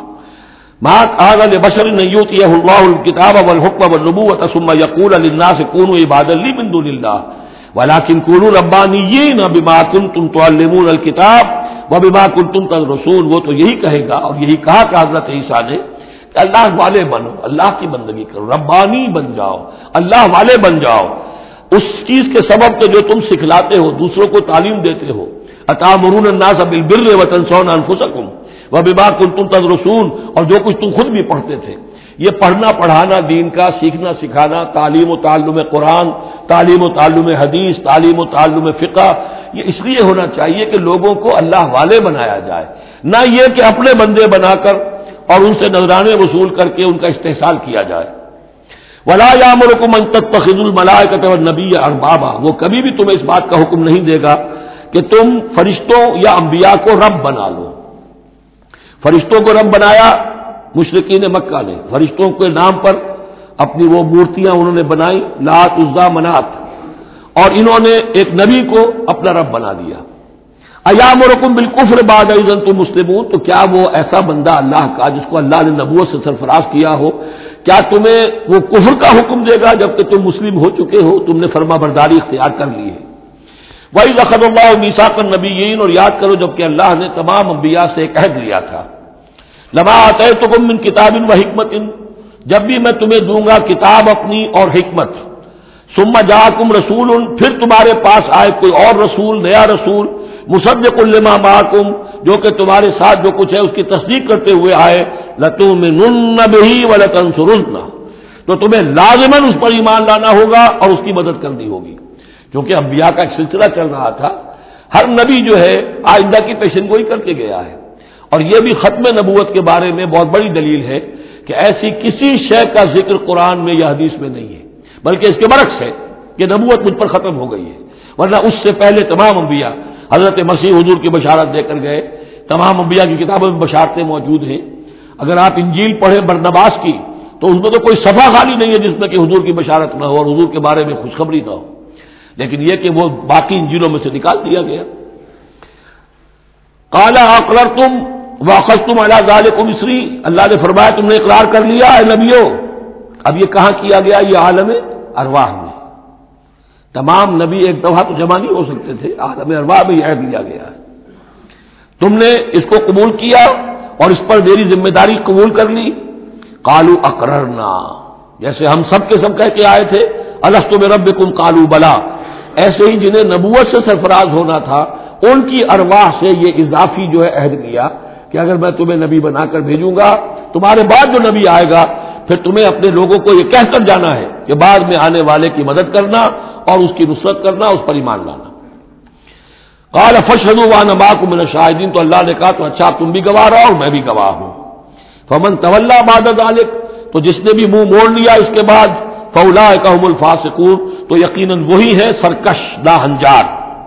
ما كان لبشر أن يؤتيه الله الكتاب والحكم والنبوة ثم يقول للناس كونوا عبادا لي من دون الله ولكن كونوا ربانيين بما كنتم تعلمون الكتاب وبما كنتم تدرسون. وہ تو یہی کہے گا اور یہی کہا کہ حضرت عیسیٰ نے کہ اللہ والے بنو، اللہ کی بندگی کرو، ربانی بن جاؤ، اللہ والے بن جاؤ اس چیز کے سبب کہ جو تم سکھلاتے ہو، دوسروں کو تعلیم دیتے ہو. أتأمرون الناس بالبر وتنسون أنفسكم وبما كنتم تدرسون، اور جو کچھ تم خود بھی پڑھتے تھے. یہ پڑھنا پڑھانا دین کا، سیکھنا سکھانا، تعلیم و تعلم قرآن، تعلیم و تعلم حدیث، تعلیم و تعلم فقہ، یہ اس لیے ہونا چاہیے کہ لوگوں کو اللہ والے بنایا جائے، نہ یہ کہ اپنے بندے بنا کر اور ان سے نذرانے وصول کر کے ان کا استحصال کیا جائے. وَلَا يَأْمُرُكُمْ أَن تَتَّخِذُوا الْمَلَائِكَةَ وَالنَّبِيَّ أَرْبَابًا، وہ کبھی بھی تمہیں اس بات کا حکم نہیں دے گا کہ تم فرشتوں یا انبیاء کو رب بنا لو. فرشتوں کو رب بنایا مشرکین مکہ نے، فرشتوں کے نام پر اپنی وہ مورتیاں انہوں نے بنائی، لات عزا منات، اور انہوں نے ایک نبی کو اپنا رب بنا دیا. ایامرکم بالکفر بعد اذ انتم مسلمون، تو کیا وہ ایسا بندہ اللہ کا جس کو اللہ نے نبوت سے سرفراز کیا ہو، کیا تمہیں وہ کفر کا حکم دے گا جبکہ تم مسلم ہو چکے ہو، تم نے فرما برداری اختیار کر لی ہے. وَإِذْ أَخَذَ اللَّهُ مِيثَاقَ النَّبِيِّينَ، اور یاد کرو جبکہ اللہ نے تمام انبیاء سے ایک عہد لیا تھا. لَمَا آتَيْتُكُم مِّن كِتَابٍ وَحِكْمَةٍ، جب بھی میں تمہیں دوں گا کتاب اپنی اور حکمت. ثُمَّ جَاءَكُمْ رَسُولٌ، پھر تمہارے پاس آئے کوئی اور رسول، نیا رسول، مُصَدِّقٌ لِّمَا مَعَكُمْ، جو کہ تمہارے ساتھ جو کچھ ہے اس کی تصدیق کرتے ہوئے آئے. لَتُؤْمِنُنَّ بِهِ وَلَتَنصُرُنَّهُ، تو تمہیں لازماً اس پر ایمان لانا ہوگا اور اس کی مدد کرنی ہوگی. کیونکہ انبیاء کا ایک سلسلہ چل رہا تھا، ہر نبی جو ہے آئندہ کی پیشن گوئی کر کے گیا ہے. اور یہ بھی ختم نبوت کے بارے میں بہت بڑی دلیل ہے کہ ایسی کسی شے کا ذکر قرآن میں یا حدیث میں نہیں ہے، بلکہ اس کے برعکس ہے کہ نبوت مجھ پر ختم ہو گئی ہے. ورنہ اس سے پہلے تمام انبیاء حضرت مسیح حضور کی بشارت دے کر گئے، تمام انبیاء کی کتابوں میں بشارتیں موجود ہیں. اگر آپ انجیل پڑھیں برنباس کی تو اس میں تو کوئی صفحہ خالی نہیں ہے جس میں کہ حضور کی بشارت نہ ہو اور حضور کے بارے میں خوشخبری نہ ہو، لیکن یہ کہ وہ باقی انجیلوں میں سے نکال دیا گیا. قال اقررتم وَأَخَذْتُمْ عَلَىٰ ذَٰلِكُمْ إِصْرِي، اللہ نے فرمایا تم نے اقرار کر لیا اے نبیوں. اب یہ کہاں کیا گیا؟ یہ عالم ارواح میں. تمام نبی ایک دفعہ تو جمع نہیں ہو سکتے تھے، عالم ارواح میں یہ عہد لیا گیا ہے. تم نے اس کو قبول کیا اور اس پر میری ذمہ داری قبول کر لی. قالوا اقررنا، جیسے ہم سب کے سب کہہ کے آئے تھے الست بربکم قالوا بلا، ایسے ہی جنہیں نبوت سے سرفراز ہونا تھا ان کی ارواح سے یہ اضافی جو ہے عہد لیا کہ اگر میں تمہیں نبی بنا کر بھیجوں گا، تمہارے بعد جو نبی آئے گا پھر تمہیں اپنے لوگوں کو یہ کہہ کر جانا ہے کہ بعد میں آنے والے کی مدد کرنا اور اس کی نصرت کرنا، اس پر ایمان لانا. قال فاشهدوا وانا معكم من الشاهدين، تو اللہ نے کہا تو اچھا تم بھی گواہ رہو اور میں بھی گواہ ہوں. فمن تولى بعد ذلك، تو جس نے بھی منہ موڑ لیا اس کے بعد، فاولئک هم الفاسقون، تو یقیناً وہی ہے سرکش ناہنجار.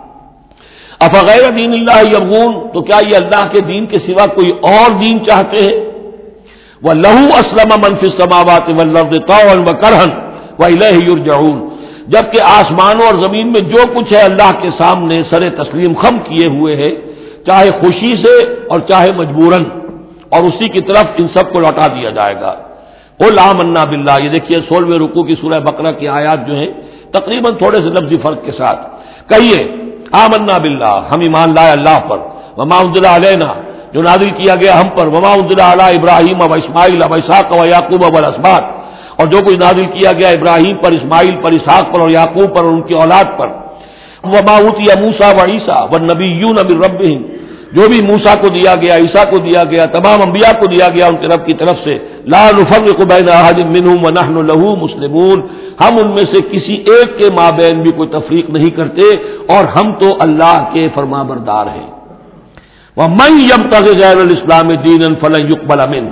افغیر دین اللہ یبغون، تو کیا یہ اللہ کے دین کے سوا کوئی اور دین چاہتے ہیں؟ وَلَهُ أَسْلَمَ مَنْ فِي السَّمَاوَاتِ وَالْأَرْضِ طَوْعًا وَكَرْهًا وَإِلَيْهِ يُرْجَعُونَ، جبکہ آسمانوں اور زمین میں جو کچھ ہے اللہ کے سامنے سر تسلیم خم کیے ہوئے ہے، چاہے خوشی سے اور چاہے مجبوراً، اور اسی کی طرف ان سب کو لوٹا دیا جائے گا. قُلْ آمَنَّا بِاللَّهِ، یہ دیکھیے 16ویں رکوع کی سورہ بقرہ کی آیات جو ہیں تقریباً تھوڑے سے لفظی فرق کے ساتھ. کہیے آمنا باللہ، ہم ایمان لائے اللہ پر، وما انزل علینا، جو نازل کیا گیا ہم پر، وما انزل علی ابراہیم و اسماعیل و اسحاق و یعقوب والاسباط، اور جو کچھ نازل کیا گیا ابراہیم پر، اسماعیل پر، اسحاق پر اور یعقوب پر اور ان کی اولاد پر. وما اوتی موسیٰ و عیسیٰ والنبیون من ربہم، جو بھی موسیٰ کو دیا گیا، عیسیٰ کو دیا گیا، تمام انبیاء کو دیا گیا ان کے رب کی طرف سے. لا نفرق بین احد منہم ونحن لہ مسلمون، ہم ان میں سے کسی ایک کے مابین بھی کوئی تفریق نہیں کرتے اور ہم تو اللہ کے فرمانبردار ہیں. وَمَن يَبْتَغِ غَيْرَ الْإِسْلَامِ دِينًا فَلَن يُقْبَلَ مِنْهُ،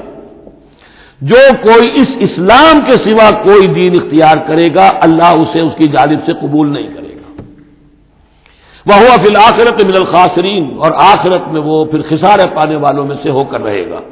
جو کوئی اس اسلام کے سوا کوئی دین اختیار کرے گا اللہ اسے اس کی جانب سے قبول نہیں کرے گا. وَهُوَ فِي الْآخِرَةِ مِنَ الْخَاسِرِينَ، اور آخرت میں وہ پھر خسارے پانے والوں میں سے ہو کر رہے گا.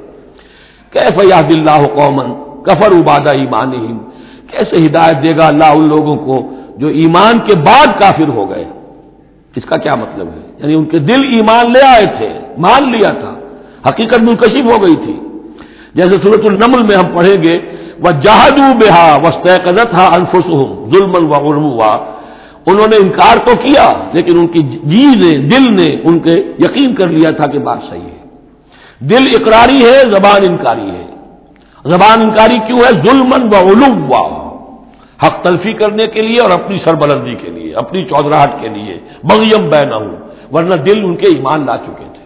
کیف یہدی اللہ قوما کفروا بعد ایمانہم، کیسے ہدایت دے گا اللہ ان لوگوں کو جو ایمان کے بعد کافر ہو گئے. اس کا کیا مطلب ہے؟ یعنی ان کے دل ایمان لے آئے تھے، مان لیا تھا، حقیقت منکشف ہو گئی تھی. جیسے سورۃ النمل میں ہم پڑھیں گے وَجَحَدُوا بِهَا وَاسْتَيْقَنَتْهَا أَنفُسُهُمْ ظُلْمًا وَعُلُوًّا، انہوں نے انکار تو کیا لیکن ان کی جی نے، دل نے ان کے یقین کر لیا تھا کہ بات صحیح ہے. دل اقراری ہے، زبان انکاری ہے. زبان انکاری کیوں ہے؟ ظلمًا وعلوا، حق تلفی کرنے کے لیے اور اپنی سربلندی کے لیے، اپنی چودراہٹ کے لیے، بغیم بینہم، ورنہ دل ان کے ایمان لا چکے تھے.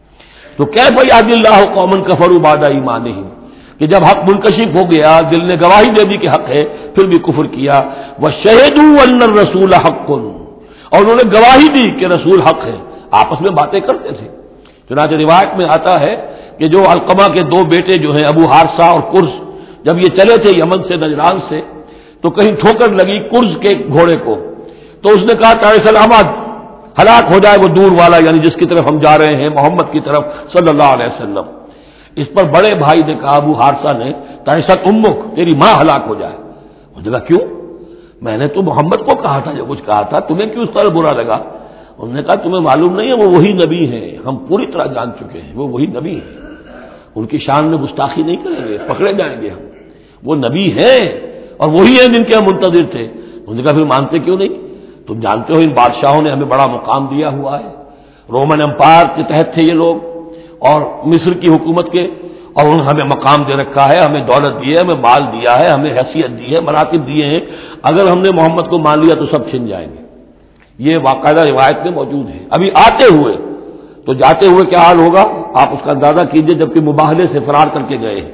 تو کیف یہدی اللہ قوما کفروا بعد ایمانہم، کہ جب حق منکشف ہو گیا، دل نے گواہی دے دی کہ حق ہے، پھر بھی کفر کیا. وشہدوا ان الرسول حق، اور انہوں نے گواہی دی کہ رسول حق ہے. آپس میں باتیں کرتے تھے. چنانچہ روایت میں آتا ہے کہ جو علقمہ کے دو بیٹے جو ہیں ابو حارثہ اور کرز، جب یہ چلے تھے یمن سے نجران سے، تو کہیں ٹھوکر لگی کرز کے گھوڑے کو، تو اس نے کہا کہ سلامت، ہلاک ہو جائے وہ دور والا، یعنی جس کی طرف ہم جا رہے ہیں، محمد کی طرف صلی اللہ علیہ وسلم. اس پر بڑے بھائی نے کہا ابو حارثہ نے، تعیست امک، تیری ماں ہلاک ہو جائے. اس نے کہا کیوں؟ میں نے تو محمد کو کہا تھا، جو کچھ کہا تھا، تمہیں کیوں اس طرح برا لگا؟ انہوں نے کہا تمہیں معلوم نہیں ہے وہ وہی نبی ہیں، ہم پوری طرح جان چکے ہیں وہ وہی نبی ہیں، ان کی شان میں گستاخی نہیں کریں گے، پکڑے جائیں گے ہم. وہ نبی ہیں اور وہی ہیں جن کے ہم منتظر تھے. انہوں نے کہا پھر مانتے کیوں نہیں؟ تم جانتے ہو ان بادشاہوں نے ہمیں بڑا مقام دیا ہوا ہے، رومن امپائر کے تحت تھے یہ لوگ اور مصر کی حکومت کے، اور انہوں نے ہمیں مقام دے رکھا ہے، ہمیں دولت دی ہے، ہمیں مال دیا ہے، ہمیں حیثیت دی ہے، مراتب دیے ہیں. اگر ہم نے محمد کو مان لیا تو سب چھن جائیں گے. یہ باقاعدہ روایت میں موجود ہے. ابھی آتے ہوئے تو جاتے ہوئے کیا حال ہوگا آپ اس کا اندازہ کیجئے، جبکہ مباہلے سے فرار کر کے گئے.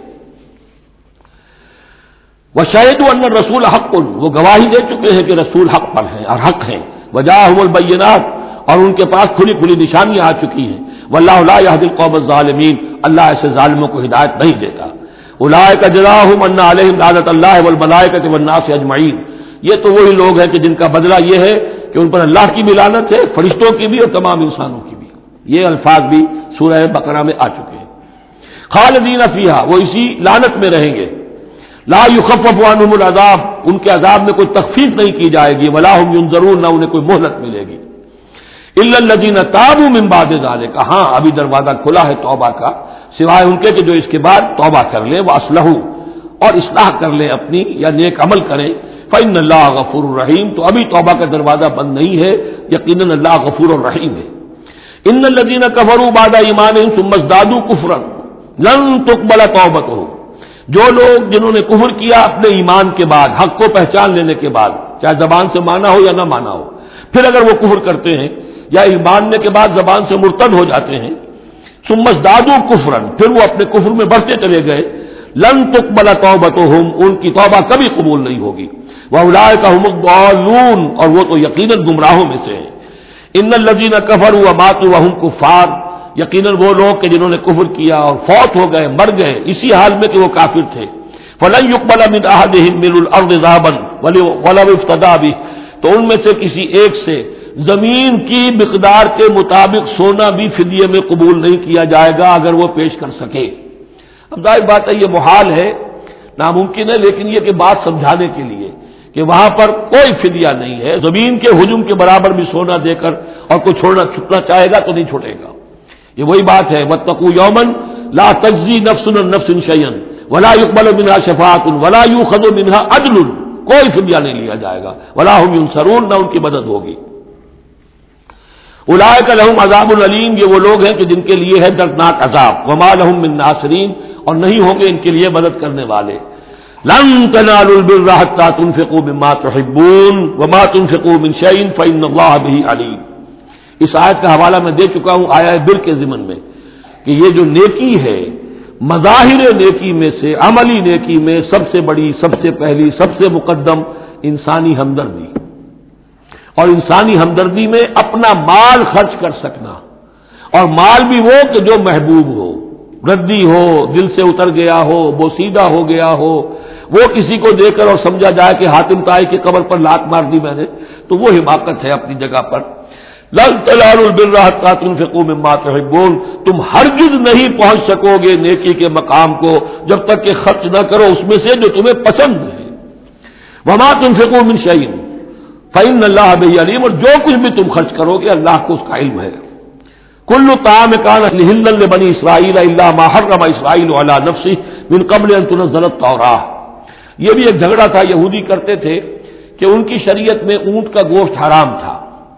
وَشَهِدُوا أَنَّ الرَّسُولَ حَقٌّ، وہ گواہی دے چکے ہیں کہ رسول حق پر ہیں اور حق ہیں. وَجَاءَهُمُ الْبَيِّنَاتُ، اور ان کے پاس کھلی کھلی نشانیاں آ چکی ہیں. وَاللَّهُ لَا يَهْدِي الْقَوْمَ الظَّالِمِينَ، اللہ ایسے ظالموں کو ہدایت نہیں دیتا. أُولَٰئِكَ جَزَاؤُهُمْ أَنَّ عَلَيْهِمْ لَعْنَةَ اللَّهِ وَالْمَلَائِكَةِ وَالنَّاسِ أَجْمَعِينَ، یہ تو وہی لوگ ہیں کہ جن کا بدلہ یہ ہے کہ ان پر اللہ کی بھی لعنت ہے، فرشتوں کی بھی اور تمام انسانوں کی بھی. یہ الفاظ بھی سورہ بقرہ میں آ چکے ہیں. خالدین فیہا، وہ اسی لعنت میں رہیں گے. لا یخفف عنہم العذاب، ان کے عذاب میں کوئی تخفیف نہیں کی جائے گی. ولا ہم ینظرون، نہ انہیں کوئی مہلت ملے گی. الا الذین تابوا من بعد ذلک، ہاں ابھی دروازہ کھلا ہے توبہ کا، سوائے ان کے کہ جو اس کے بعد توبہ کر لے، واصلحوا، اور اصلاح کر لے اپنی یا نیک عمل کرے، فإن اللہ غفور الرحیم، تو ابھی توبہ کا دروازہ بند نہیں ہے، یقیناً اللہ غفور الرحیم ہے۔ ان الذین کفروا بعد ایمانہم ثم ازدادوا کفرا لن تقبل توبتہم، جو لوگ جنہوں نے کفر کیا اپنے ایمان کے بعد، حق کو پہچان لینے کے بعد، چاہے زبان سے مانا ہو یا نہ مانا ہو، پھر اگر وہ کفر کرتے ہیں یا ایماننے کے بعد زبان سے مرتد ہو جاتے ہیں، ثم ازدادوا کفرا، پھر وہ اپنے کفر میں بڑھتے چلے گئے، لن تقبل توبتہم، ان کی توبہ کبھی قبول نہیں ہوگی، واولئک هم الضالون، اور وہ تو یقیناً گمراہوں میں سے ہیں۔ ان الذین کفروا وماتوا وهم کفار، یقیناً وہ لوگ کہ جنہوں نے کفر کیا اور فوت ہو گئے، مر گئے اسی حال میں کہ وہ کافر تھے، فلن يقبل من احدهم ملء الارض ذهبا ولو افتدى به، تو ان میں سے کسی ایک سے زمین کی مقدار کے مطابق سونا بھی فدیے میں قبول نہیں کیا جائے گا اگر وہ پیش کر سکے۔ اب ظاہر بات ہے یہ محال ہے، ناممکن ہے، لیکن یہ کہ بات سمجھانے کے لیے کہ وہاں پر کوئی فدیہ نہیں ہے، زمین کے حجم کے برابر بھی سونا دے کر اور کوئی چھوٹنا چاہے گا تو نہیں چھوٹے گا۔ یہ وہی بات ہے، واتقوا یوما لا تجزی نفس عن نفس شیئا ولا يقبل منها شفاعۃ ولا يؤخذ منها عدل، کوئی فدیہ نہیں لیا جائے گا، ولا هم ينصرون، نہ ان کی مدد ہوگی۔ اولئک لهم عذاب علیم، یہ وہ لوگ ہیں کہ جن کے لیے ہے دردناک عذاب، وما لهم من ناصرین، اور نہیں ہوں گے ان کے لیے مدد کرنے والے۔ لن تنالوا البر حتى تنفقوا مما تحبون وما تنفقوا من شيء فإن الله به عليم۔ اس آیت کا حوالہ میں دے چکا ہوں آیا بر کے ضمن میں کہ یہ جو نیکی ہے، مظاہر نیکی میں سے، عملی نیکی میں سب سے بڑی، سب سے پہلی، سب سے مقدم انسانی ہمدردی، اور انسانی ہمدردی میں اپنا مال خرچ کر سکنا، اور مال بھی وہ کہ جو محبوب ہو، ردی ہو، دل سے اتر گیا ہو، بوسیدہ ہو گیا ہو، وہ کسی کو دے کر اور سمجھا جائے کہ حاتم طائی کی قبر پر لات مار دی میں نے، تو وہ حماقت ہے اپنی جگہ پر۔ لن تنالوا البر حتى تنفقوا مما تحبون، تم ہرگز نہیں پہنچ سکو گے نیکی کے مقام کو جب تک کہ خرچ نہ کرو اس میں سے جو تمہیں پسند ہے۔ وما تنفقوا من شيء فإن الله به عليم، اور جو کچھ بھی تم خرچ کرو گے اللہ کو اس کا علم ہے۔ کل طعام کان حلا لبنی اسرائیل الا ما حرم اسرائیل علی نفسه من قبل ان تنزل التوراۃ، یہ بھی ایک جھگڑا تھا، یہودی کرتے تھے کہ ان کی شریعت میں اونٹ کا گوشت حرام تھا،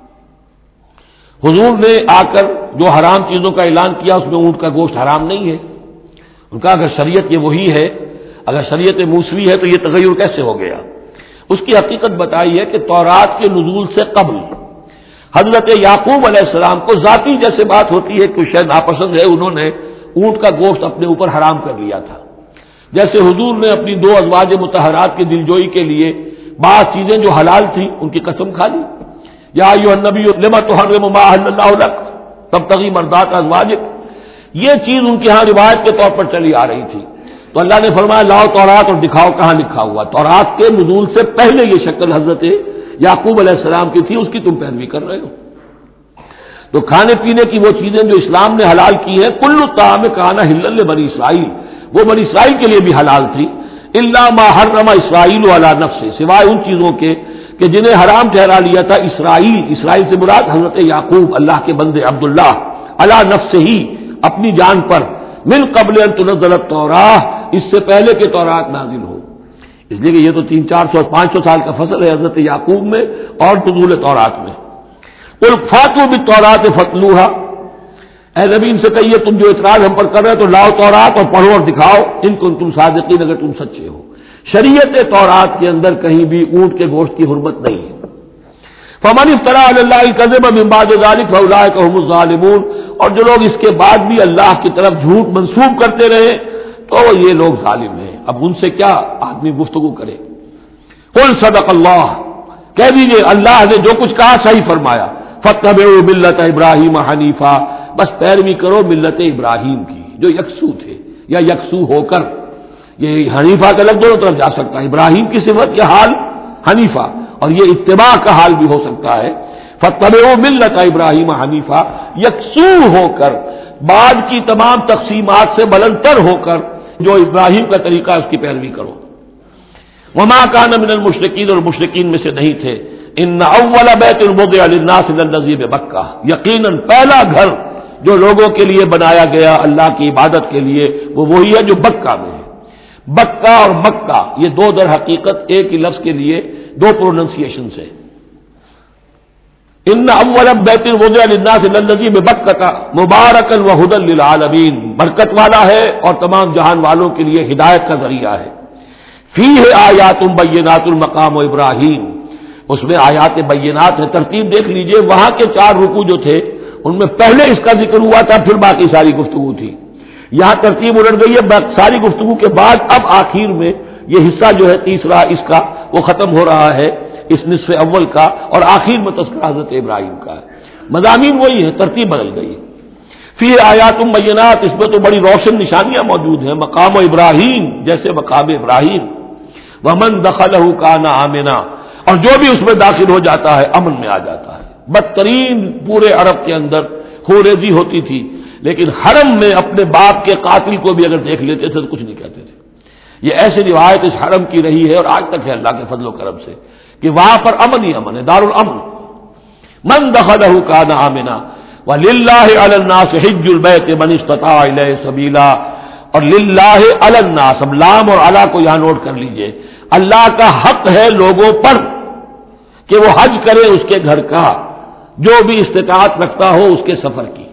حضور نے آ کر جو حرام چیزوں کا اعلان کیا اس میں اونٹ کا گوشت حرام نہیں ہے۔ ان کا اگر شریعت یہ وہی ہے، اگر شریعت موسوی ہے تو یہ تغیر کیسے ہو گیا؟ اس کی حقیقت بتائی ہے کہ تورات کے نزول سے قبل حضرت یعقوب علیہ السلام کو ذاتی جیسے بات ہوتی ہے کہ شاید ناپسند ہے، انہوں نے اونٹ کا گوشت اپنے اوپر حرام کر لیا تھا، جیسے حضور نے اپنی دو ازواج مطہرات کی دلجوئی کے لیے بعض چیزیں جو حلال تھیں ان کی قسم کھا لی، یا ایھا النبی لما تحرم ما احل اللہ لک تبتغی مرضات ازواجک، یہ چیز ان کے ہاں روایت کے طور پر چلی آ رہی تھی، تو اللہ نے فرمایا لاؤ تورات اور دکھاؤ کہاں لکھا ہوا۔ تورات کے نزول سے پہلے یہ شکل حضرت یعقوب علیہ السلام کی تھی، اس کی تم پیروی کر رہے ہو۔ تو کھانے پینے کی وہ چیزیں جو اسلام نے حلال کی ہیں، کل طعام کان حلا لبنی اسرائیل، وہ بنی اسرائیل کے لیے بھی حلال تھی، الا ما حرم اسرائیل علی نفسہ، سوائے ان چیزوں کے کہ جنہیں حرام ٹھہرا لیا تھا اسرائیل، اسرائیل سے مراد حضرت یعقوب اللہ کے بندے عبداللہ، علی نفسہ ہی، اپنی جان پر، من قبل ان تنزل التوراۃ، اس سے پہلے کہ تورات نازل ہو، اس لیے کہ یہ تو 300-400-500 سال کا فصل ہے حضرت یعقوب میں اور نزول تورات میں۔ قل فاتوا بالتوراۃ فاتلوها، اے نبی ان سے کہیے تم جو اعتراض ہم پر کر رہے تو لاؤ تورات اور پڑھو اور دکھاؤ، ان کنتم صادقین، اگر تم سچے ہو۔ شریعت تورات کے اندر کہیں بھی اونٹ کے گوشت کی حرمت نہیں ہے۔ فمن افترى علی اللہ الکذب من بعد ذلک فاولئک هم الظالمون، اور جو لوگ اس کے بعد بھی اللہ کی طرف جھوٹ منسوب کرتے رہے تو یہ لوگ ظالم ہیں۔ اب ان سے کیا آدمی گفتگو کرے؟ قل صدق اللہ، کہہ دیجئے اللہ نے جو کچھ کہا صحیح فرمایا، فاتبعوا ملت ابراہیم حنیفا، بس پیروی کرو ملت ابراہیم کی جو یکسو تھے یا یکسو ہو کر، یہ حنیفہ کا لفظ دونوں طرف جا سکتا ہے، ابراہیم کی صفت یہ حال حنیفہ، اور یہ اتباع کا حال بھی ہو سکتا ہے۔ فاتبعوا ملت ابراہیم حنیفہ، یکسو ہو کر، بعد کی تمام تقسیمات سے بلندتر ہو کر جو ابراہیم کا طریقہ ہے اس کی پیروی کرو۔ وما کان من المشرکین، اور مشرکین میں سے نہیں تھے، ان اول بیت وضع للناس للذی ببکہ، یقیناً پہلا گھر جو لوگوں کے لیے بنایا گیا اللہ کی عبادت کے لیے وہ وہی ہے جو بکہ میں ہے۔ بکہ اور مکہ یہ دو در حقیقت ایک ہی لفظ کے لیے دو پروننسیشن سے۔ ان اول بیت وضع للناس للذی ببکہ مبارکا وہدی للعالمین، برکت والا ہے اور تمام جہان والوں کے لیے ہدایت کا ذریعہ ہے۔ فیہ آیات بینات المقام ابراہیم، اس میں آیات بینات ہے۔ ترتیب دیکھ لیجئے، وہاں کے 4 رکوع جو تھے ان میں پہلے اس کا ذکر ہوا تھا، پھر باقی ساری گفتگو تھی۔ یہاں ترتیب الٹ گئی ہے، ساری گفتگو کے بعد اب آخر میں یہ حصہ جو ہے تیسرا اس کا وہ ختم ہو رہا ہے اس نصف اول کا، اور آخر میں تذکرہ حضرت ابراہیم کا ہے۔ مضامین وہی ہے، ترتیب بدل گئی۔ فی آیات بینات، اس میں تو بڑی روشن نشانیاں موجود ہیں۔ مقام ابراہیم، جیسے مقام ابراہیم، ومن دخلہ کان آمنا، اور جو بھی اس میں داخل ہو جاتا ہے امن میں آ جاتا ہے۔ بدترین پورے عرب کے اندر خوریزی ہوتی تھی، لیکن حرم میں اپنے باپ کے قاتل کو بھی اگر دیکھ لیتے تھے تو کچھ نہیں کہتے تھے۔ یہ ایسی روایت اس حرم کی رہی ہے اور آج تک ہے اللہ کے فضل و کرم سے کہ وہاں پر امن ہی امن ہے، دار الامن۔ من دخلہ کان آمنا وللہ علی الناس حج البیت من استطاع الیہ سبیلا، اور للہ علی الناس، اب لام اور علی کو یہاں نوٹ کر لیجئے، اللہ کا حق ہے لوگوں پر کہ وہ حج کرے اس کے گھر کا، جو بھی استطاعت رکھتا ہو اس کے سفر کی۔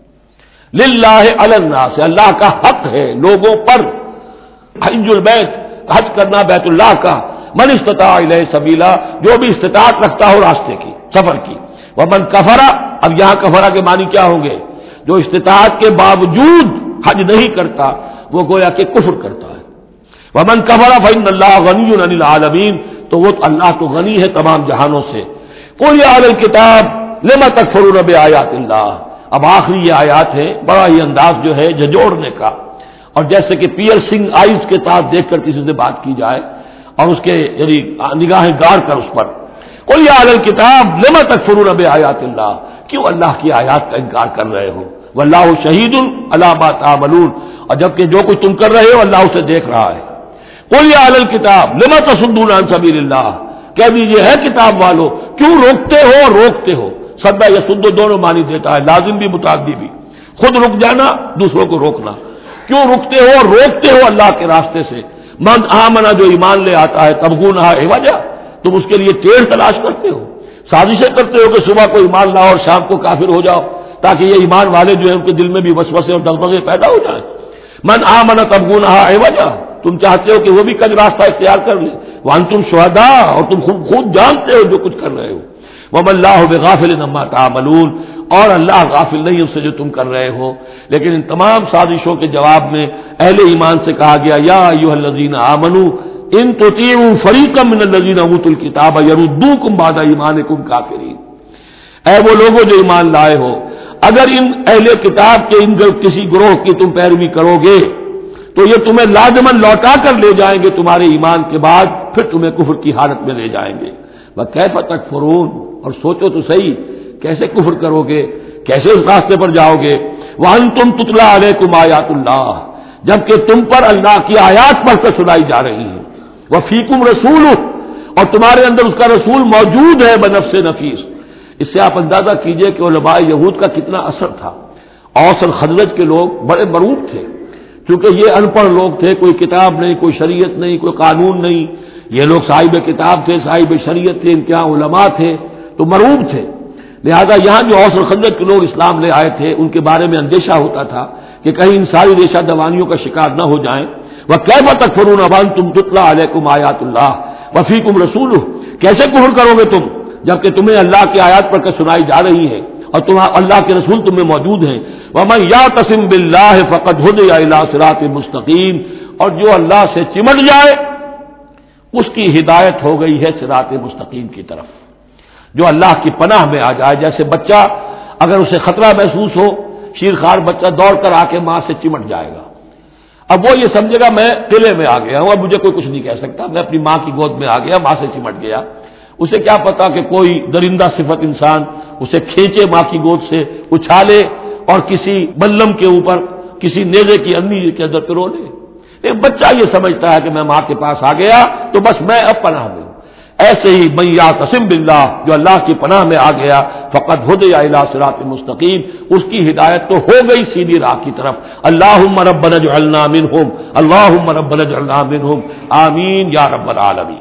للہ علی الناس، اللہ کا حق ہے لوگوں پر، حج البیت، حج کرنا بیت اللہ کا، من استطاع الیہ سبیلا، جو بھی استطاعت رکھتا ہو راستے کی، سفر کی۔ ومن کفر، اب یہاں کفرہ کے معنی کیا ہوں گے؟ جو استطاعت کے باوجود حج نہیں کرتا وہ گویا کہ کفر کرتا ہے۔ ومن کفر فإن اللہ غنی عن العالمین، تو وہ اللہ تو غنی ہے تمام جہانوں سے۔ قل یا اہل الکتاب لم تکفرون بآیات اللہ، اب آخری یہ آیات ہے، بڑا ہی انداز جو ہے جھنجھوڑنے کا، اور جیسے کہ پیئرسنگ آئیز کے ساتھ دیکھ کر کسی سے بات کی جائے اور اس کے یعنی نگاہیں گاڑ کر اس پر، قل یا اہل الکتاب لم تکفرون بآیات اللہ، کیوں اللہ کی آیات کا انکار کر رہے ہو؟ واللہ شہید علی ما تعملون، اور جبکہ جو کچھ تم کر رہے ہو اللہ اسے دیکھ رہا ہے۔ قل یا اہل الکتاب لم تصدون عن سبیل اللہ، کہہ دیجیے ہے کتاب والو کیوں روکتے ہو اور روکتے ہو؟ سدا یا سد دونوں معنی دیتا ہے، لازم بھی متعدی بھی، خود رک جانا دوسروں کو روکنا۔ کیوں رکتے ہو اور روکتے ہو اللہ کے راستے سے؟ من آمنا، جو ایمان لے آتا ہے، تبغونہا عوجا، تم اس کے لیے ٹیڑھ تلاش کرتے ہو، سازشیں کرتے ہو کہ صبح کو ایمان لاؤ اور شام کو کافر ہو جاؤ تاکہ یہ ایمان والے جو ہیں ان کے دل میں بھی وسوسے اور دغدغے پیدا ہو جائیں۔ من آمنا تبغونہا عوجا، تم چاہتے ہو کہ وہ بھی کج راستہ اختیار کر لے، وانتم شہداء، اور تم خود جانتے ہو جو کچھ کر رہے ہو۔ وما اللہ بغافل عما تعملون، اور اللہ غافل نہیں اس سے جو تم کر رہے ہو۔ لیکن ان تمام سازشوں کے جواب میں اہل ایمان سے کہا گیا یا ایھا الذین آمنوا ان تطیعوا فریقا من الذین اوتوا الکتاب یردوکم بعد ایمانکم کافرین، اے وہ لوگوں جو ایمان لائے ہو، اگر ان اہل کتاب کے ان کسی گروہ کی تم پیروی کرو گے تو یہ تمہیں لازماً لوٹا کر لے جائیں گے تمہارے ایمان کے بعد، پھر تمہیں کفر کی حالت میں لے جائیں گے۔ وَکَیْفَ تَکْفُرُونَ، اور سوچو تو صحیح کیسے کفر کرو گے، کیسے اس راستے پر جاؤ گے۔ وَأَنْتُمْ تُتْلَىٰ عَلَيْكُمْ آیَاتُ اللَّهِ، جبکہ تم پر اللہ کی آیات پڑھ کر سنائی جا رہی ہیں۔ وَفِيكُمْ رَسُولُهُ، اور تمہارے اندر اس کا رسول موجود ہے بنفس نفیس۔ اس سے آپ اندازہ کیجئے کہ علماء یہود کا کتنا اثر تھا۔ اوس اور خزرج کے لوگ بڑے مرعوب تھے، کیونکہ یہ ان پڑھ لوگ تھے، کوئی کتاب نہیں، کوئی شریعت نہیں، کوئی قانون نہیں۔ یہ لوگ صاحب کتاب تھے، صاحب شریعت تھے، ان کے یہاں علماء تھے تو مرعوب تھے۔ لہذا یہاں جو اوس اور خزرج کے لوگ اسلام لے آئے تھے ان کے بارے میں اندیشہ ہوتا تھا کہ کہیں ان ساری ریشہ دوانیوں کا شکار نہ ہو جائیں۔ وَکَیْفَ تَکْفُرُونَ وَأَنْتُمْ تُتْلَىٰ عَلَيْكُمْ آیَاتُ اللَّهِ وَفِيكُمْ رَسُولُهُ، کیسے کفر کرو گے تم جبکہ تمہیں اللہ کی آیات پڑھ کر سنائی جا رہی ہے اور اللہ کے رسول تم میں موجود ہیں۔ وَمَن يَعْتَصِم بِاللَّهِ فَقَدْ هُدِيَ إِلَىٰ صِرَاطٍ مُّسْتَقِيمٍ، اور جو اللہ سے چمٹ جائے اس کی ہدایت ہو گئی ہے صراط مستقیم کی طرف۔ جو اللہ کی پناہ میں آ جائے، جیسے بچہ اگر اسے خطرہ محسوس ہو، شیرخوار بچہ دوڑ کر آ کے ماں سے چمٹ جائے گا، اب وہ یہ سمجھے گا میں قلعے میں آ گیا ہوں، اب مجھے کوئی کچھ نہیں کہہ سکتا، میں اپنی ماں کی گود میں آ گیا، ماں سے چمٹ گیا۔ اسے کیا پتا کہ کوئی درندہ صفت انسان اسے کھینچے ماں کی گود سے، اچھالے اور کسی بلم کے اوپر کسی نیزے کی انی کے اندر پرو لے۔ ایک بچہ یہ سمجھتا ہے کہ میں ماں کے پاس آ گیا تو بس میں اب پناہ میں ہوں، ایسے ہی من یعتصم باللہ، جو اللہ کی پناہ میں آ گیا، فقد ہدی الی صراط مستقیم، اس کی ہدایت تو ہو گئی سیدھی راہ کی طرف۔ اللہم ربنا اجعلنا منہم، اللہم ربنا اجعلنا منہم، آمین یا رب العالمین۔